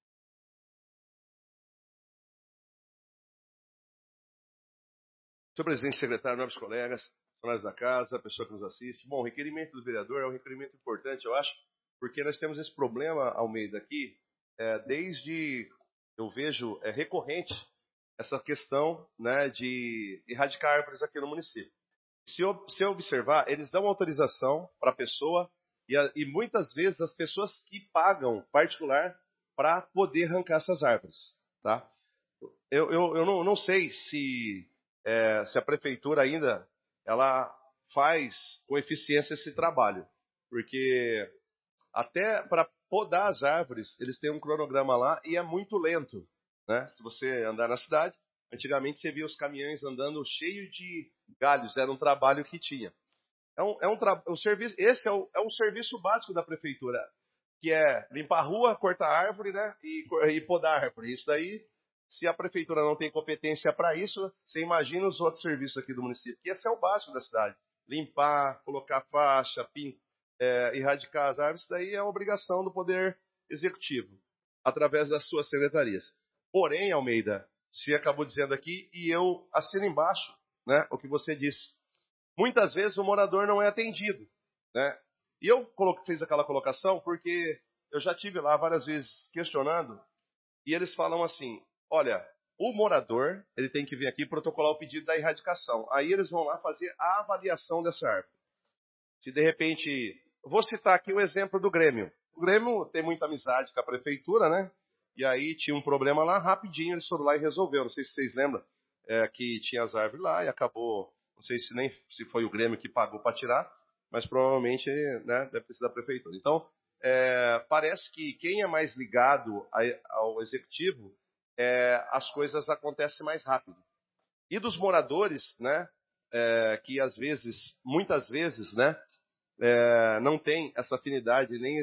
Senhor presidente, secretário, nobres colegas, funcionários da casa, pessoa que nos assiste. Bom, o requerimento do vereador é um requerimento importante, eu acho, porque nós temos esse problema, Almeida, aqui, desde, eu vejo, recorrente essa questão, né, de erradicar árvores aqui no município. Se eu observar, eles dão autorização para a pessoa e muitas vezes as pessoas que pagam particular para poder arrancar essas árvores. Tá? Eu não sei se a prefeitura ainda ela faz com eficiência esse trabalho, porque até para podar as árvores eles têm um cronograma lá e é muito lento. Né? Se você andar na cidade, antigamente você via os caminhões andando cheio de galhos, era um trabalho que tinha. Esse é um serviço básico da prefeitura, que é limpar a rua, cortar a árvore, né, e podar a árvore. Isso daí, se a prefeitura não tem competência para isso, você imagina os outros serviços aqui do município. Que esse é o básico da cidade. Limpar, colocar faixa, erradicar as árvores, isso daí é uma obrigação do Poder Executivo, através das suas secretarias. Porém, Almeida, você acabou dizendo aqui, e eu assino embaixo, né, o que você disse. Muitas vezes o morador não é atendido. Né? E eu fiz aquela colocação porque eu já tive lá várias vezes questionando, e eles falam assim, olha, o morador ele tem que vir aqui protocolar o pedido da erradicação. Aí eles vão lá fazer a avaliação dessa árvore. Se de repente... Vou citar aqui o exemplo do Grêmio. O Grêmio tem muita amizade com a prefeitura, né? E aí tinha um problema lá, rapidinho eles foram lá e resolveram. Não sei se vocês lembram que tinha as árvores lá e acabou, não sei se foi o Grêmio que pagou para tirar, mas provavelmente, né, deve ter sido a prefeitura. Então, parece que quem é mais ligado ao executivo, as coisas acontecem mais rápido. E dos moradores, né, que muitas vezes, né, não tem essa afinidade, nem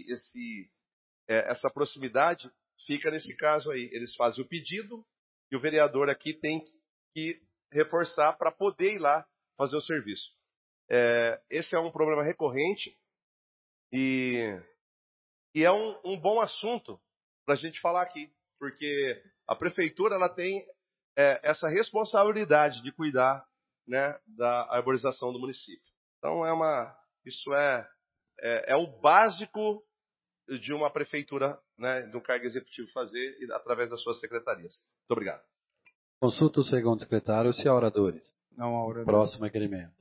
essa proximidade, fica nesse caso aí. Eles fazem o pedido e o vereador aqui tem que reforçar para poder ir lá fazer o serviço. Esse é um problema recorrente e é um bom assunto para a gente falar aqui, porque a prefeitura ela tem essa responsabilidade de cuidar, né, da arborização do município. Então isso é o básico de uma prefeitura, né, do cargo executivo fazer através das suas secretarias. Muito obrigado. Consulta o segundo secretário se há oradores. Não há oradores. Próximo requerimento.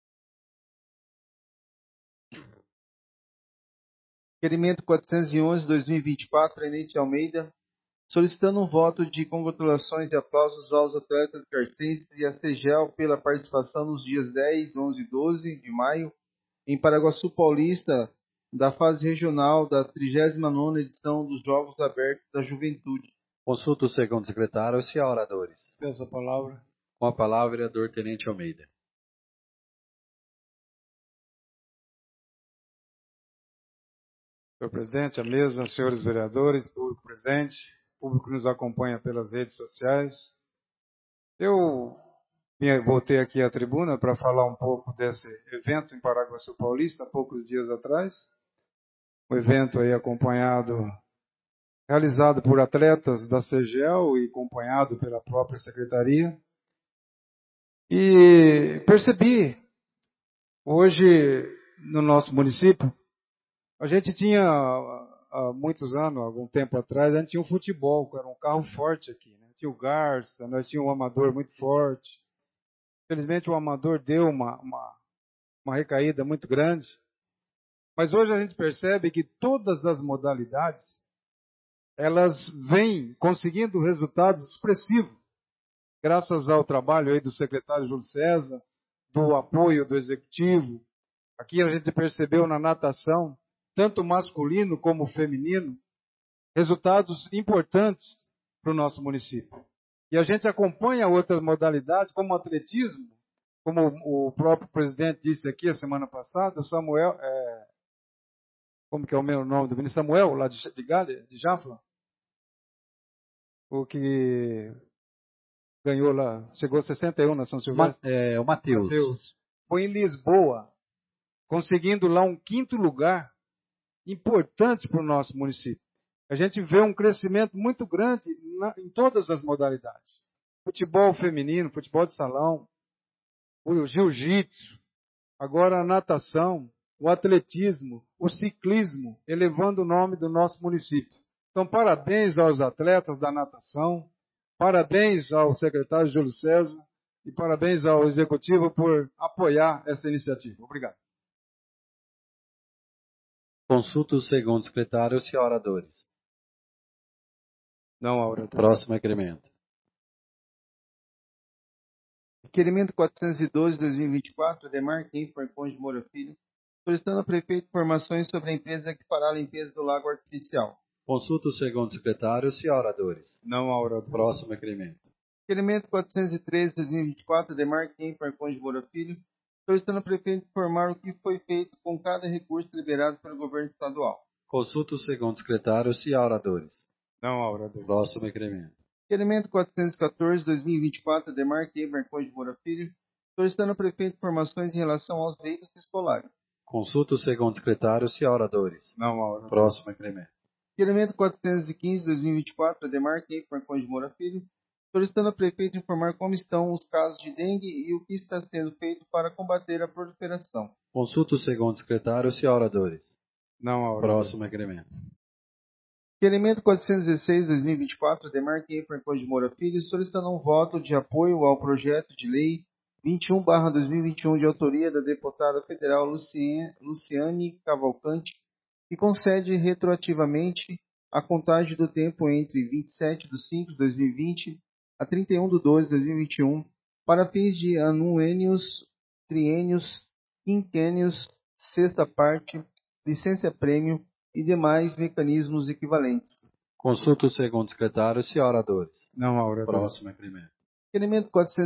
Requerimento 411/2024, Tenente Almeida, solicitando um voto de congratulações e aplausos aos atletas garcenses e à CEGEL pela participação nos dias 10, 11 e 12 de maio em Paraguaçu Paulista, da fase regional da 39ª edição dos Jogos Abertos da Juventude. Consulta o segundo secretário se há oradores. Peço a palavra. Com a palavra, vereador Tenente Almeida. Senhor presidente, a mesa, senhores vereadores, público presente, público que nos acompanha pelas redes sociais. Eu voltei aqui à tribuna para falar um pouco desse evento em Paraguaçu Paulista, há poucos dias atrás. Um evento aí realizado por atletas da CEGEL e acompanhado pela própria secretaria. E percebi, hoje, no nosso município, a gente tinha, há muitos anos, algum tempo atrás, a gente tinha um futebol, que era um carro forte aqui. Né? Tinha o Garça, nós tínhamos um amador muito forte. Infelizmente, o amador deu uma recaída muito grande. Mas hoje a gente percebe que todas as modalidades, elas vêm conseguindo resultados expressivos, graças ao trabalho aí do secretário Júlio César, do apoio do executivo. Aqui a gente percebeu na natação, tanto masculino como feminino, resultados importantes para o nosso município. E a gente acompanha outras modalidades, como o atletismo, como o próprio presidente disse aqui a semana passada, o Samuel, como que é o meu nome do menino? Samuel, lá de Gade, de Jafla? O que ganhou lá, chegou a 61 na São Silvestre. O Matheus. Mateus. Foi em Lisboa, conseguindo lá um 5º lugar, importante para o nosso município. A gente vê um crescimento muito grande em todas as modalidades. Futebol feminino, futebol de salão, o jiu-jitsu, agora a natação, o atletismo, o ciclismo, elevando o nome do nosso município. Então, parabéns aos atletas da natação, parabéns ao secretário Júlio César e parabéns ao executivo por apoiar essa iniciativa. Obrigado. Consulta o segundo secretário, se há oradores. Não há oradores. Próximo requerimento. Requerimento 412/2024, Ademar Kemper Conde Moura Filho, solicitando ao prefeito informações sobre a empresa que fará a limpeza do lago artificial. Consulta o segundo secretário, se há oradores. Não há oradores. Próximo requerimento. Requerimento 413/2024, Ademar Kemper Conde Moura Filho, solicitando ao prefeito informar o que foi feito com cada recurso liberado pelo governo estadual. Consulta o segundo secretário, se há oradores. Não há oradores. Próximo requerimento. Requerimento 414/2024, Ademar Kemper Conde Moura Filho, solicitando ao prefeito informações em relação aos veículos escolares. Consulta o segundo secretário, se há oradores. Não há oradores. Próximo requerimento. Requerimento 415/2024, Ademar Kemper Conde Moura Filho, solicitando ao prefeito informar como estão os casos de dengue e o que está sendo feito para combater a proliferação. Consulta o segundo secretário, se há oradores. Não há oradores. Próximo requerimento. Requerimento 416/2024, Ademar Kemper Conde Moura Filho, solicitando um voto de apoio ao projeto de lei 21/2021, de autoria da deputada federal Luciane Cavalcante, que concede retroativamente a contagem do tempo entre 27/5/2020 a 31/12/2021 para fins de anuênios, triênios, quinquênios, sexta parte, licença-prêmio e demais mecanismos equivalentes. Consulta o segundo secretário, se há oradores. Não há oradores. Próximo requerimento. Requerimento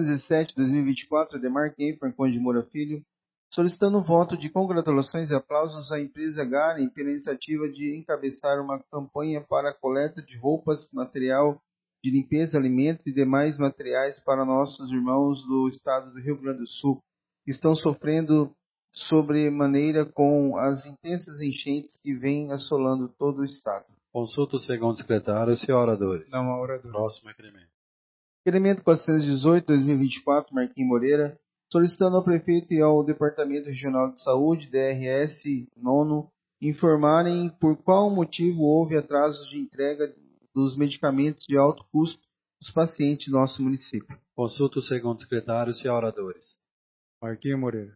417/2024, Ademar Kemper Conde Moura Filho, solicitando um voto de congratulações e aplausos à empresa Garen pela iniciativa de encabeçar uma campanha para a coleta de roupas, material de limpeza, alimentos e demais materiais para nossos irmãos do estado do Rio Grande do Sul, que estão sofrendo sobremaneira com as intensas enchentes que vêm assolando todo o estado. Consulta o segundo secretário, se há oradores. Não há oradores. Próximo requerimento. Requerimento 418/2024, Marquinhos Moreira, solicitando ao prefeito e ao Departamento Regional de Saúde, DRS 9, informarem por qual motivo houve atrasos de entrega dos medicamentos de alto custo dos pacientes do nosso município. Consulta o segundo secretário, se há oradores. Marquinhos Moreira.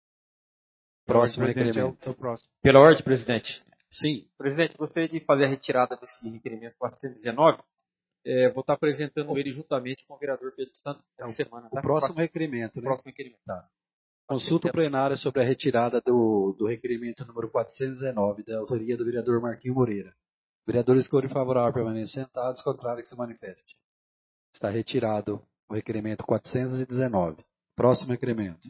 Próximo Presidente, requerimento. é o próximo. Pela ordem, presidente. Sim. Presidente, gostaria de fazer a retirada desse requerimento 419. Vou estar apresentando ele juntamente com o vereador Pedro Santos essa semana. Tá? O próximo requerimento, né? Próximo requerimento. Tá. Consulta plenária sobre a retirada do requerimento número 419, da autoria do vereador Marquinhos Moreira. Vereador escolhe favorável, permanecer sentados, contrário que se manifeste. Está retirado o requerimento 419. Próximo requerimento.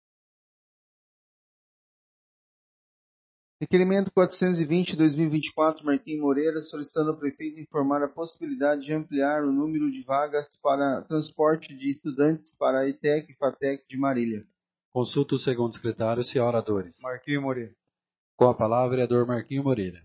Requerimento 420/2024, Marquinhos Moreira, solicitando ao prefeito informar a possibilidade de ampliar o número de vagas para transporte de estudantes para a ETEC e FATEC de Marília. Consulta o segundo secretário, se há oradores. Marquinhos Moreira. Com a palavra, vereador Marquinhos Moreira.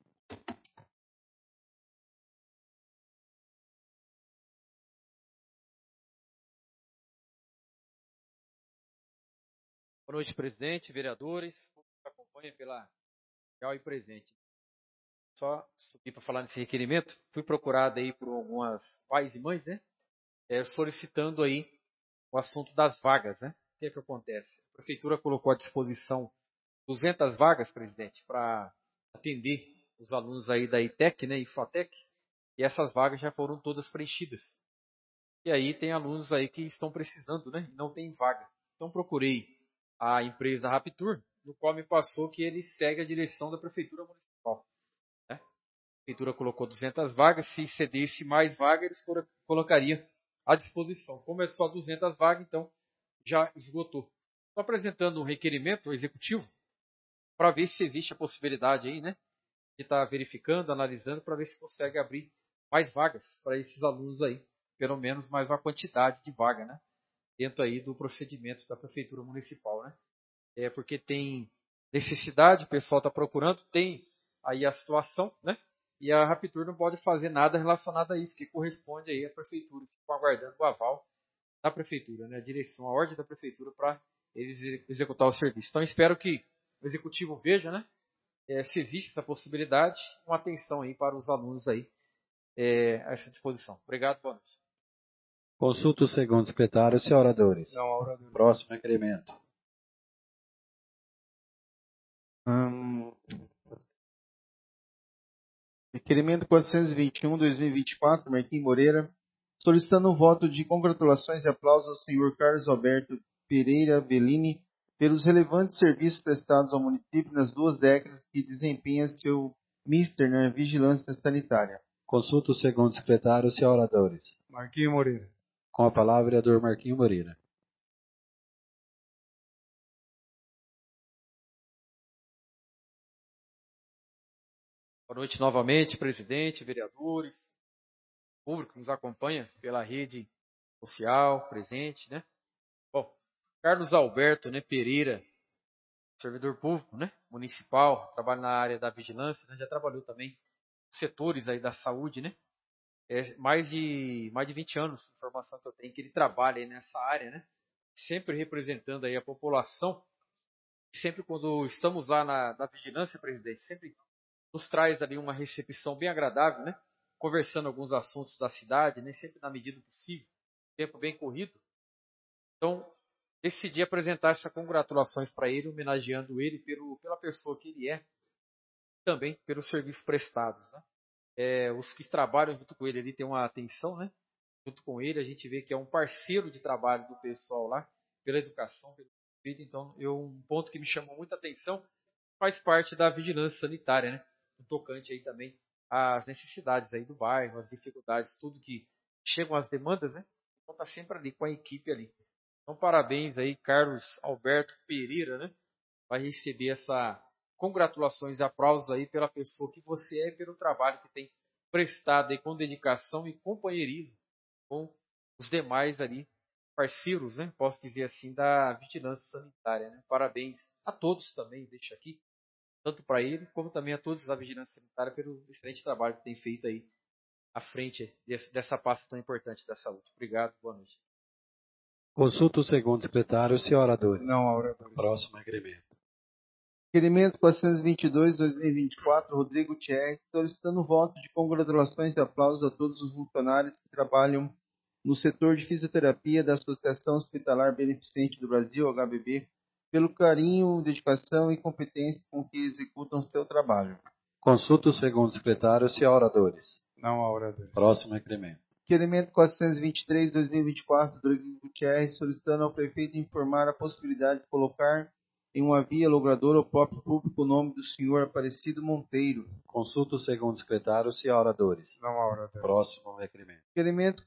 Boa noite, presidente, vereadores, que acompanham pela real e presente. Só subi para falar nesse requerimento. Fui procurado aí por algumas pais e mães, né? Solicitando aí o assunto das vagas, né? O que é que acontece? A prefeitura colocou à disposição 200 vagas, presidente, para atender os alunos aí da ITEC, né, e FATEC, e essas vagas já foram todas preenchidas. E aí tem alunos aí que estão precisando, né, e não tem vaga. Então procurei a empresa Raptur, no qual me passou que ele segue a direção da prefeitura municipal. Né? A prefeitura colocou 200 vagas, se cedesse mais vagas, eles colocariam à disposição. Como é só 200 vagas, então já esgotou. Estou apresentando um requerimento ao executivo para ver se existe a possibilidade aí, né, de estar verificando, analisando, para ver se consegue abrir mais vagas para esses alunos aí, pelo menos mais uma quantidade de vaga, né, dentro aí do procedimento da Prefeitura Municipal, né. Porque tem necessidade, o pessoal está procurando, tem aí a situação, né, e a Raptur não pode fazer nada relacionado a isso, que corresponde aí à Prefeitura, ficam aguardando o aval da Prefeitura, né, a direção, a ordem da Prefeitura para eles executar o serviço. Então, espero que o Executivo veja, né, se existe essa possibilidade, uma atenção aí para os alunos aí a essa disposição. Obrigado, boa noite. Consulta o segundo secretário, se há oradores. Não há oradores. Próximo requerimento. Requerimento 421/2024, Marquinhos Moreira, solicitando o voto de congratulações e aplausos ao senhor Carlos Alberto Pereira Bellini pelos relevantes serviços prestados ao município nas 2 décadas que desempenha seu mister na vigilância sanitária. Consulta o segundo secretário, se há oradores. Marquinhos Moreira. Com a palavra, vereador Marquinhos Moreira. Boa noite novamente, presidente, vereadores, público que nos acompanha pela rede social, presente, né? Bom, Carlos Alberto, né, Pereira, servidor público, né, municipal, trabalha na área da vigilância, né, já trabalhou também nos setores aí da saúde, né? Mais de 20 anos, informação que eu tenho, que ele trabalha aí nessa área, né? Sempre representando aí a população. Sempre quando estamos lá na vigilância, presidente, sempre nos traz ali uma recepção bem agradável, né? Conversando alguns assuntos da cidade, né? Sempre na medida do possível, tempo bem corrido. Então, decidi apresentar essas congratulações para ele, homenageando ele pela pessoa que ele é, também pelos serviços prestados, né? Os que trabalham junto com ele ali têm uma atenção, né? Junto com ele, a gente vê que é um parceiro de trabalho do pessoal lá, pela educação, pelo vida. Então, um ponto que me chamou muita atenção faz parte da vigilância sanitária, né? Um tocante aí também às necessidades aí do bairro, as dificuldades, tudo que chegam às demandas, né? Então, tá sempre ali com a equipe ali. Então, parabéns aí, Carlos Alberto Pereira, né? Vai receber essa congratulações e aplausos aí pela pessoa que você é e pelo trabalho que tem prestado aí com dedicação e companheirismo com os demais ali parceiros, né? Posso dizer assim, da vigilância sanitária, né? Parabéns a todos também, deixo aqui, tanto para ele como também a todos da vigilância sanitária pelo excelente trabalho que tem feito aí à frente dessa pasta tão importante da saúde. Obrigado, boa noite. Consulta o segundo secretário, se há oradores. Não há oradores. Próximo requerimento. Requerimento 422/2024, Rodrigo Thierry, solicitando voto de congratulações e aplausos a todos os funcionários que trabalham no setor de fisioterapia da Associação Hospitalar Beneficente do Brasil, HBB, pelo carinho, dedicação e competência com que executam seu trabalho. Consulta o segundo secretário, se há oradores. Não há oradores. Próximo requerimento. Requerimento 423/2024, Rodrigo Gutierrez, solicitando ao prefeito informar a possibilidade de colocar em uma via logradora o próprio público o nome do senhor Aparecido Monteiro. Consulta o segundo secretário, se há oradores. Não há oradores. Próximo requerimento. Requerimento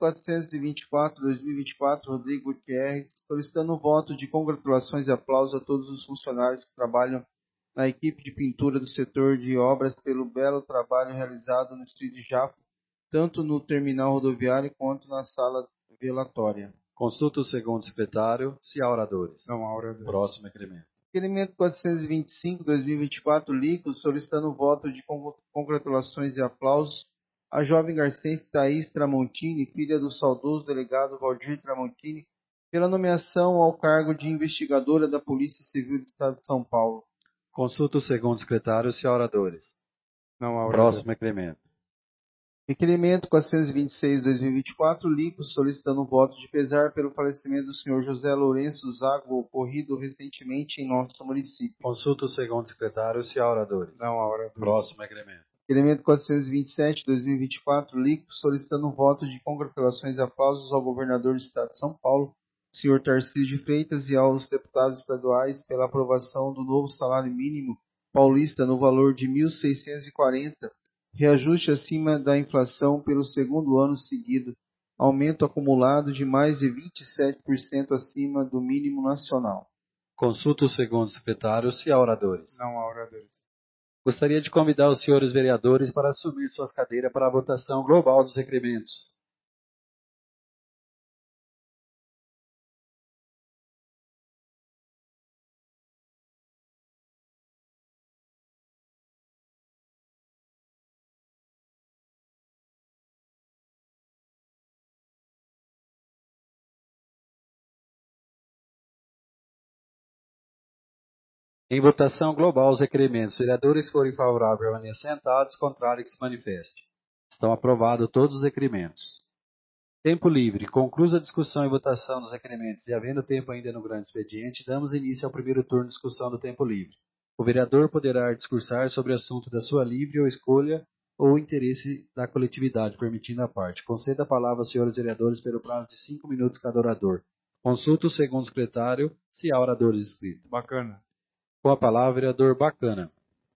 424/2024, Rodrigo Gutierrez, solicitando o voto de congratulações e aplausos a todos os funcionários que trabalham na equipe de pintura do setor de obras pelo belo trabalho realizado no Estúdio Jafo, tanto no terminal rodoviário quanto na sala velatória. Consulta o segundo secretário, se há oradores. Não há oradores. Próximo requerimento. Requerimento 425/2024, Líquido, solicitando o voto de congratulações e aplausos à jovem garcense Thaís Tramontini, filha do saudoso delegado Valdir Tramontini, pela nomeação ao cargo de investigadora da Polícia Civil do Estado de São Paulo. Consulta o segundo secretário, se há oradores. Não há oradores. Próximo requerimento. Requerimento 426/2024, Líquido, solicitando o voto de pesar pelo falecimento do senhor José Lourenço Zago, ocorrido recentemente em nosso município. Consulta o segundo secretário, se há oradores. Não há oradores. Próximo requerimento. Requerimento 427/2024, Líquido, solicitando o voto de congratulações e aplausos ao governador do estado de São Paulo, senhor Tarcísio de Freitas, e aos deputados estaduais pela aprovação do novo salário mínimo paulista no valor de R$ 1.640, reajuste acima da inflação pelo segundo ano seguido, aumento acumulado de mais de 27% acima do mínimo nacional. Consulta o segundo secretário se há oradores. Não há oradores. Gostaria de convidar os senhores vereadores para assumir suas cadeiras para a votação global dos requerimentos. Em votação global, os requerimentos. Vereadores que forem favoráveis, permaneçam sentados, contrário que se manifeste. Estão aprovados todos os requerimentos. Tempo livre. Conclusa a discussão e votação dos requerimentos e, havendo tempo ainda no grande expediente, damos início ao primeiro turno de discussão do tempo livre. O vereador poderá discursar sobre assunto da sua livre ou escolha ou interesse da coletividade, permitindo a parte. Conceda a palavra aos senhores vereadores pelo prazo de 5 minutos cada orador. Consulta o segundo secretário se há oradores inscritos. Bacana. Com a palavra, vereador Bacana.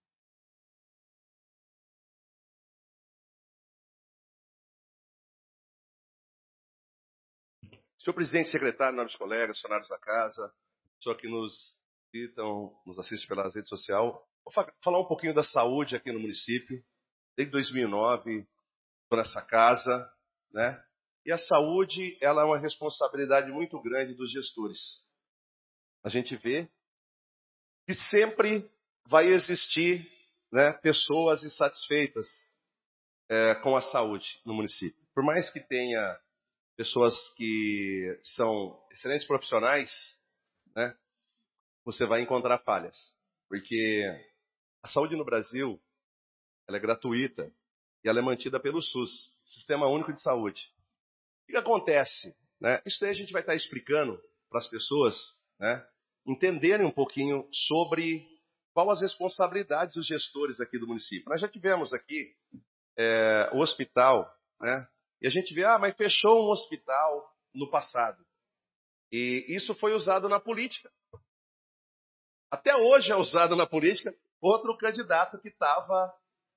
Senhor presidente, secretário, nobres colegas, funcionários da casa, pessoas que nos visitam, nos assistem pelas redes sociais, vou falar um pouquinho da saúde aqui no município. Desde 2009, estou nessa casa, né? E a saúde, ela é uma responsabilidade muito grande dos gestores. A gente vê que sempre vai existir, né, pessoas insatisfeitas com a saúde no município. Por mais que tenha pessoas que são excelentes profissionais, né, você vai encontrar falhas. Porque a saúde no Brasil, ela é gratuita e ela é mantida pelo SUS, Sistema Único de Saúde. O que acontece? Né? Isso aí a gente vai estar explicando para as pessoas, né, entenderem um pouquinho sobre qual as responsabilidades dos gestores aqui do município. Nós já tivemos aqui o hospital, né? E a gente vê, mas fechou um hospital no passado. E isso foi usado na política. Até hoje é usado na política outro candidato que estava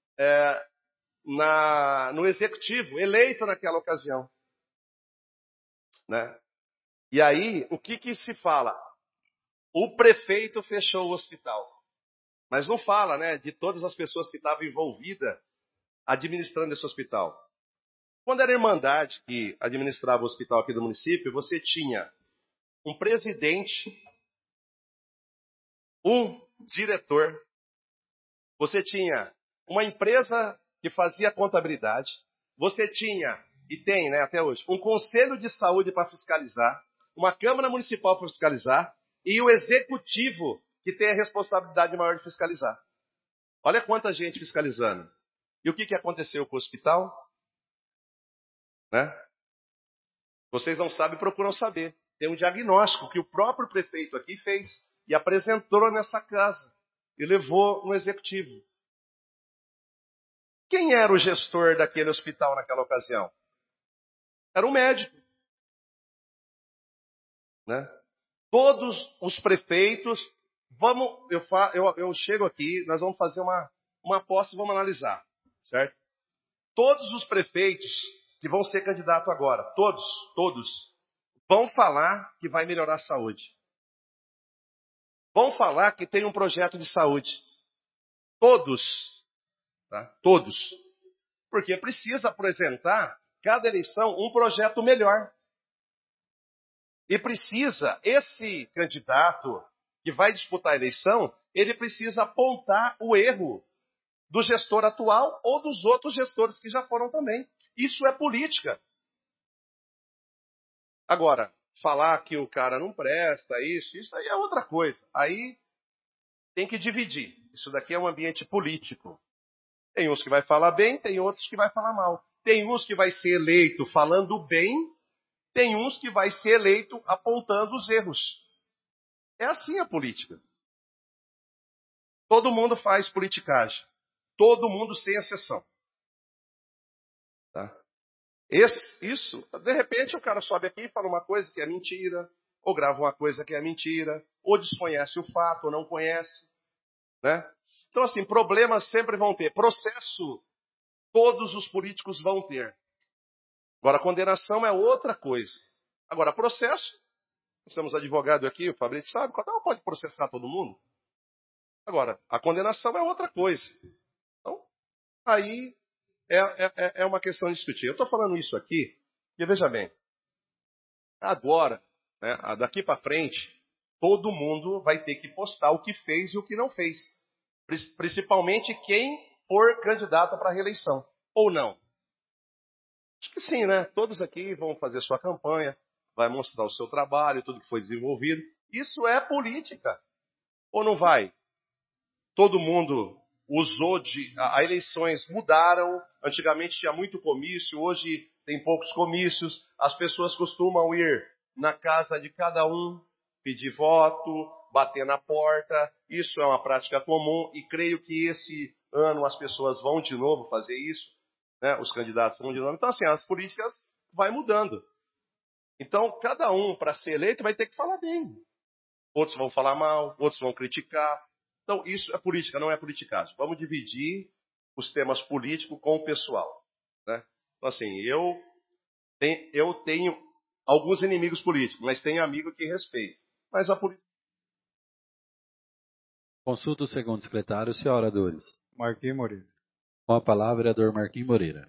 no executivo, eleito naquela ocasião. Né? E aí, o que se fala? O prefeito fechou o hospital. Mas não fala, né, de todas as pessoas que estavam envolvidas administrando esse hospital. Quando era a Irmandade que administrava o hospital aqui do município, você tinha um presidente, um diretor, você tinha uma empresa que fazia contabilidade, você tinha, e tem, né, até hoje, um conselho de saúde para fiscalizar, uma Câmara Municipal para fiscalizar e o executivo que tem a responsabilidade maior de fiscalizar. Olha quanta gente fiscalizando. E o que aconteceu com o hospital? Né? Vocês não sabem, procuram saber. Tem um diagnóstico que o próprio prefeito aqui fez e apresentou nessa casa e levou no executivo. Quem era o gestor daquele hospital naquela ocasião? Era um médico. Né? Todos os prefeitos, eu chego aqui, nós vamos fazer uma aposta e vamos analisar, certo? Todos os prefeitos que vão ser candidato agora, todos, vão falar que vai melhorar a saúde. Vão falar que tem um projeto de saúde. Todos. Tá? Todos. Porque precisa apresentar, cada eleição, um projeto melhor. E precisa, esse candidato que vai disputar a eleição, ele precisa apontar o erro do gestor atual ou dos outros gestores que já foram também. Isso é política. Agora, falar que o cara não presta, isso aí é outra coisa. Aí tem que dividir. Isso daqui é um ambiente político. Tem uns que vai falar bem, tem outros que vai falar mal. Tem uns que vai ser eleito falando bem, tem uns que vai ser eleito apontando os erros. É assim a política. Todo mundo faz politicagem. Todo mundo sem exceção. Tá? Isso, de repente o cara sobe aqui e fala uma coisa que é mentira, ou grava uma coisa que é mentira, ou desconhece o fato, ou não conhece. Né? Então, assim, problemas sempre vão ter. Processo, todos os políticos vão ter. Agora, condenação é outra coisa. Agora, processo, Nós temos advogado aqui, o Fabrício sabe, cada um pode processar todo mundo. Agora, a condenação é outra coisa. Então, aí é uma questão de discutir. Eu estou falando isso aqui, porque veja bem, agora, né, daqui para frente, todo mundo vai ter que postar o que fez e o que não fez. Principalmente quem for candidato para a reeleição. Ou não? Acho que sim, né? Todos aqui vão fazer sua campanha, vai mostrar o seu trabalho, tudo que foi desenvolvido. Isso é política. Ou não vai? Todo mundo usou as eleições mudaram. Antigamente tinha muito comício, hoje tem poucos comícios. As pessoas costumam ir na casa de cada um, pedir voto, bater na porta. Isso é uma prática comum e creio que esse ano as pessoas vão de novo fazer isso, né? Os candidatos vão de novo. Então, assim, as políticas vai mudando. Então, cada um, para ser eleito, vai ter que falar bem. Outros vão falar mal, outros vão criticar. Então, isso é política, não é politicagem. Vamos dividir os temas políticos com o pessoal, né? Então, assim, eu tenho alguns inimigos políticos, mas tenho amigo que respeito. Mas a política... Consulta o segundo secretário, senhor oradores. Marquinhos Moreira. Com a palavra, vereador Marquinhos Moreira.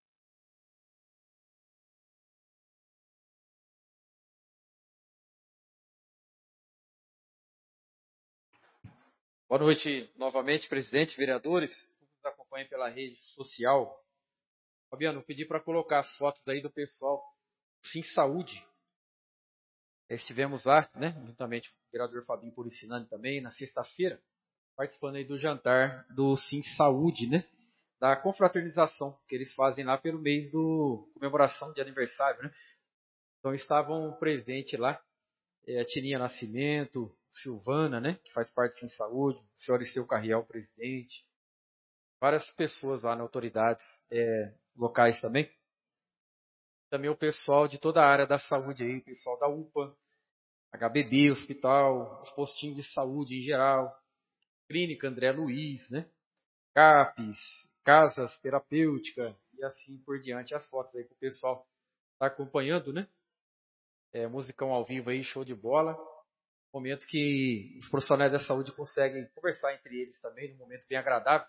Boa noite novamente, presidente, vereadores, que nos acompanham pela rede social. Fabiano, eu pedi para colocar as fotos aí do pessoal do Sim Saúde. Estivemos lá, né, juntamente com o vereador Fabinho Puricinani também, na sexta-feira, participando aí do jantar do Sim Saúde, né, da confraternização que eles fazem lá pelo mês do comemoração de aniversário, né. Então estavam presentes lá a Tininha Nascimento, Silvana, né, que faz parte do Sim Saúde, o senhor Aristeu Carriel, presidente, várias pessoas lá na autoridades locais também. Também o pessoal de toda a área da saúde aí, o pessoal da UPA, HBB, hospital, os postinhos de saúde em geral, Clínica André Luiz, né, CAPES, casas terapêuticas e assim por diante. As fotos aí que o pessoal está acompanhando, né? Musicão ao vivo aí, show de bola. Momento que os profissionais da saúde conseguem conversar entre eles também, num momento bem agradável.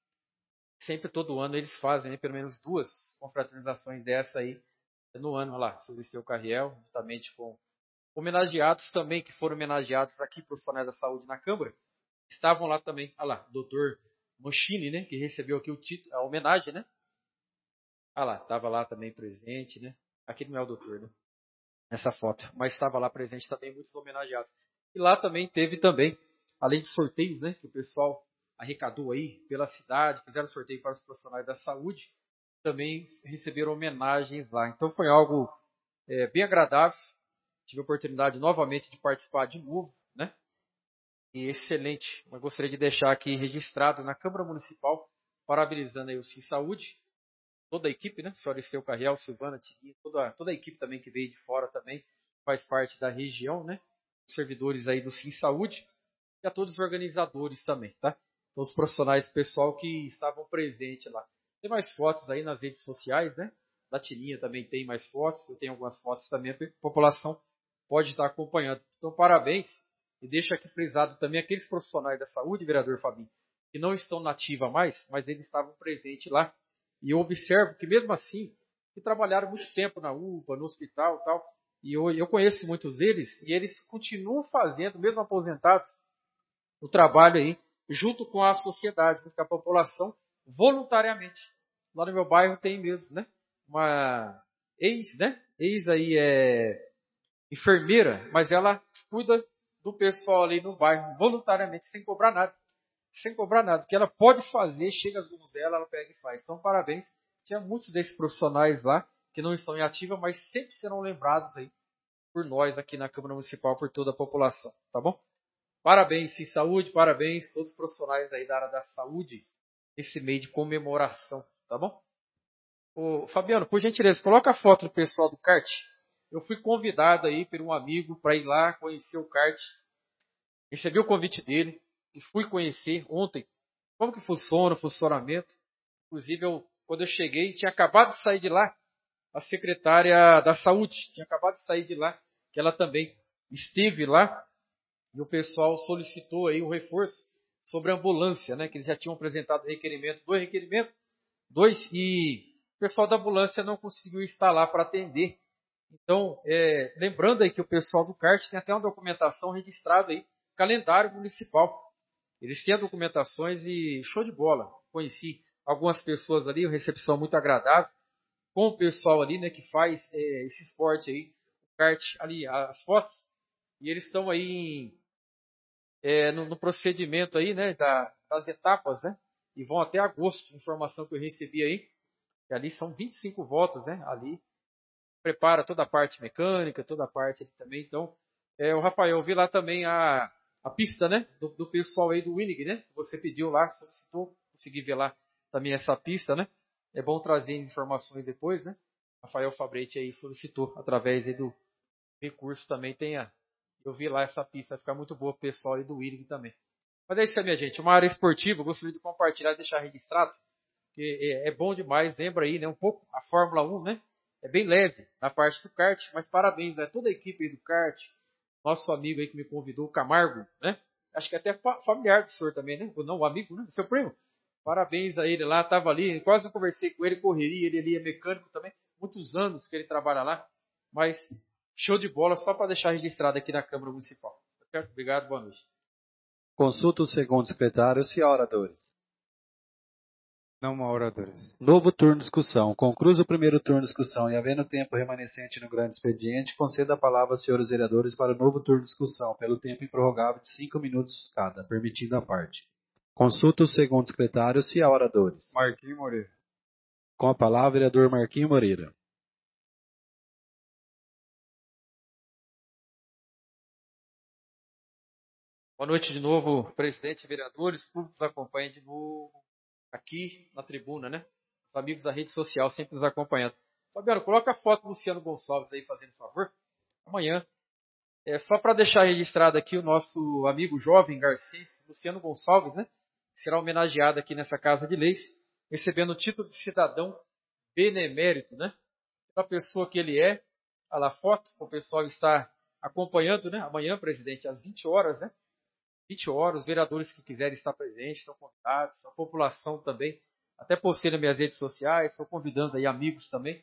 Sempre, todo ano, eles fazem, né, pelo menos 2 confraternizações dessa aí no ano. Olha lá, sobre o seu Carriel, juntamente com homenageados também, que foram homenageados aqui, profissionais da saúde na Câmara, estavam lá também. Olha lá, doutor Moschini, né, que recebeu aqui o título, a homenagem, né? Olha lá, estava lá também presente, né? Aqui não é o doutor, né? Nessa foto, mas estava lá presente também muitos homenageados. E lá também teve também, além de sorteios, né, que o pessoal arrecadou aí pela cidade, fizeram sorteio para os profissionais da saúde, também receberam homenagens lá. Então foi algo bem agradável. Tive a oportunidade novamente de participar de novo, né? E excelente. Eu gostaria de deixar aqui registrado na Câmara Municipal, parabenizando aí o Sim Saúde, toda a equipe, né? O senhor Aristeu Carriel, Silvana, Tininha, toda a equipe também que veio de fora também, faz parte da região, né? Os servidores aí do Sim Saúde e a todos os organizadores também, tá? Então, os profissionais, pessoal que estavam presentes lá. Tem mais fotos aí nas redes sociais, né? Da Tininha também tem mais fotos, eu tenho algumas fotos também, a população pode estar acompanhando. Então, parabéns. E deixa aqui frisado também aqueles profissionais da saúde, vereador Fabinho, que não estão na ativa mais, mas eles estavam presentes lá. E eu observo que mesmo assim, que trabalharam muito tempo na UPA, no hospital e tal, e eu conheço muitos deles, e eles continuam fazendo, mesmo aposentados, o trabalho aí, junto com a sociedade, junto com a população, voluntariamente. Lá no meu bairro tem mesmo, né? Uma ex aí enfermeira, mas ela cuida do pessoal ali no bairro, voluntariamente, sem cobrar nada. Sem cobrar nada. O que ela pode fazer, chega às mãos dela, ela pega e faz. Então, parabéns. Tinha muitos desses profissionais lá que não estão em ativa, mas sempre serão lembrados aí por nós aqui na Câmara Municipal, por toda a população. Tá bom? Parabéns, Sim Saúde, parabéns todos os profissionais aí da área da saúde nesse meio de comemoração. Tá bom? Ô, Fabiano, por gentileza, coloca a foto do pessoal do kart. Eu fui convidado aí por um amigo para ir lá conhecer o kart. Recebi o convite dele e fui conhecer ontem como que funciona o funcionamento. Inclusive, quando eu cheguei, tinha acabado de sair de lá a secretária da saúde. Tinha acabado de sair de lá, que ela também esteve lá e o pessoal solicitou aí um reforço sobre a ambulância, né? Que eles já tinham apresentado dois requerimentos, e o pessoal da ambulância não conseguiu estar lá para atender. Então, lembrando aí que o pessoal do kart tem até uma documentação registrada aí, calendário municipal. Eles têm documentações e show de bola. Conheci algumas pessoas ali, uma recepção muito agradável, com o pessoal ali, né, que faz esse esporte aí, o kart ali, as fotos, e eles estão aí no procedimento aí, né, das etapas, né, e vão até agosto, informação que eu recebi aí, e ali são 25 voltas, né, ali prepara toda a parte mecânica, toda a parte ali também, então, o Rafael, eu vi lá também a pista, né, do pessoal aí do Winning, né, você pediu lá, solicitou, consegui ver lá também essa pista, né, é bom trazer informações depois, né, Rafael Fabretti aí solicitou, através aí do recurso também eu vi lá essa pista, vai ficar muito boa pro pessoal aí do Winning também. Mas é isso aí, minha gente, uma área esportiva, eu gostaria de compartilhar e deixar registrado, que é bom demais, lembra aí, né, um pouco a Fórmula 1, né, é bem leve na parte do kart, mas parabéns a toda a equipe aí do kart, nosso amigo aí que me convidou, o Camargo, né, acho que até familiar do senhor também, né, ou não, o amigo, né, seu primo, parabéns a ele lá, estava ali, quase não conversei com ele, correria, ele ali é mecânico também, muitos anos que ele trabalha lá, mas show de bola, só para deixar registrado aqui na Câmara Municipal. Certo? Obrigado, boa noite. Consulta o segundo secretário, se há oradores. Não há oradores. Novo turno de discussão. Concluído o primeiro turno de discussão e havendo tempo remanescente no grande expediente, conceda a palavra aos senhores vereadores para o novo turno de discussão, pelo tempo improrrogável de 5 minutos cada, permitindo a parte. Consulta o segundo secretário, se há oradores. Marquinhos Moreira. Com a palavra, vereador Marquinhos Moreira. Boa noite de novo, presidente, vereadores, públicos acompanhem de novo aqui na tribuna, né? Os amigos da rede social sempre nos acompanhando. Fabiano, coloca a foto do Luciano Gonçalves aí, fazendo favor. Amanhã. Só para deixar registrado aqui o nosso amigo jovem garcense, Luciano Gonçalves, né? Será homenageado aqui nessa Casa de Leis, recebendo o título de cidadão benemérito, né? Pela pessoa que ele é. Olha lá a foto, o pessoal está acompanhando, né? Amanhã, presidente, às 20 horas, né? 20 horas, os vereadores que quiserem estar presentes estão convidados, a população também. Até postei nas minhas redes sociais, estou convidando aí amigos também.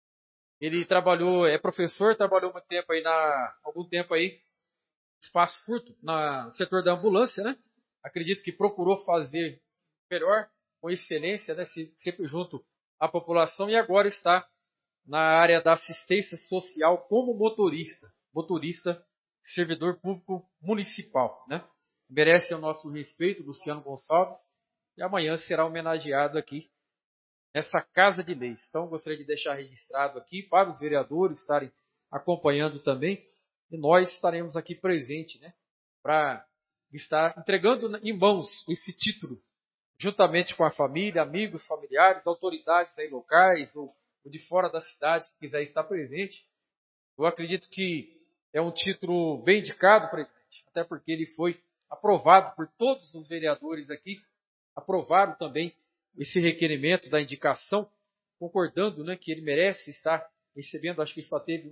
Ele trabalhou, é professor, trabalhou algum tempo aí, espaço curto, no setor da ambulância, né? Acredito que procurou fazer melhor, com excelência, né? Sempre junto à população, e agora está na área da assistência social como motorista, servidor público municipal, né? Merece o nosso respeito, Luciano Gonçalves, e amanhã será homenageado aqui nessa Casa de Leis. Então, gostaria de deixar registrado aqui para os vereadores estarem acompanhando também, e nós estaremos aqui presentes, né, para estar entregando em mãos esse título, juntamente com a família, amigos, familiares, autoridades aí locais ou de fora da cidade que quiser estar presente. Eu acredito que é um título bem indicado, presidente, até porque ele foi aprovado por todos os vereadores aqui, aprovaram também esse requerimento da indicação, concordando, né, que ele merece estar recebendo. Acho que só teve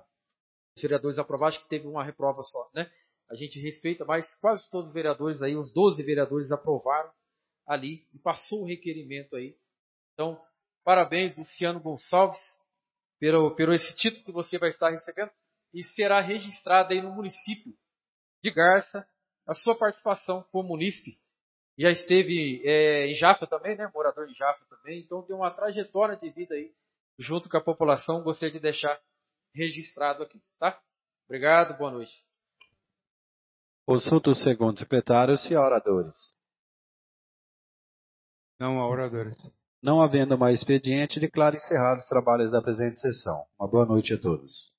os vereadores aprovaram, acho que teve uma reprova só, né? A gente respeita, mas quase todos os vereadores aí, os 12 vereadores aprovaram ali e passou o requerimento aí. Então, parabéns, Luciano Gonçalves, pelo esse título que você vai estar recebendo, e será registrado aí no município de Garça a sua participação como munícipe. Já esteve em Jaffa também, né? Morador de Jaffa também. Então tem uma trajetória de vida aí junto com a população. Gostaria de deixar registrado aqui, tá? Obrigado, boa noite. Consulta o segundo secretário, se há oradores. Não há oradores. Não havendo mais expediente, declaro encerrados os trabalhos da presente sessão. Uma boa noite a todos.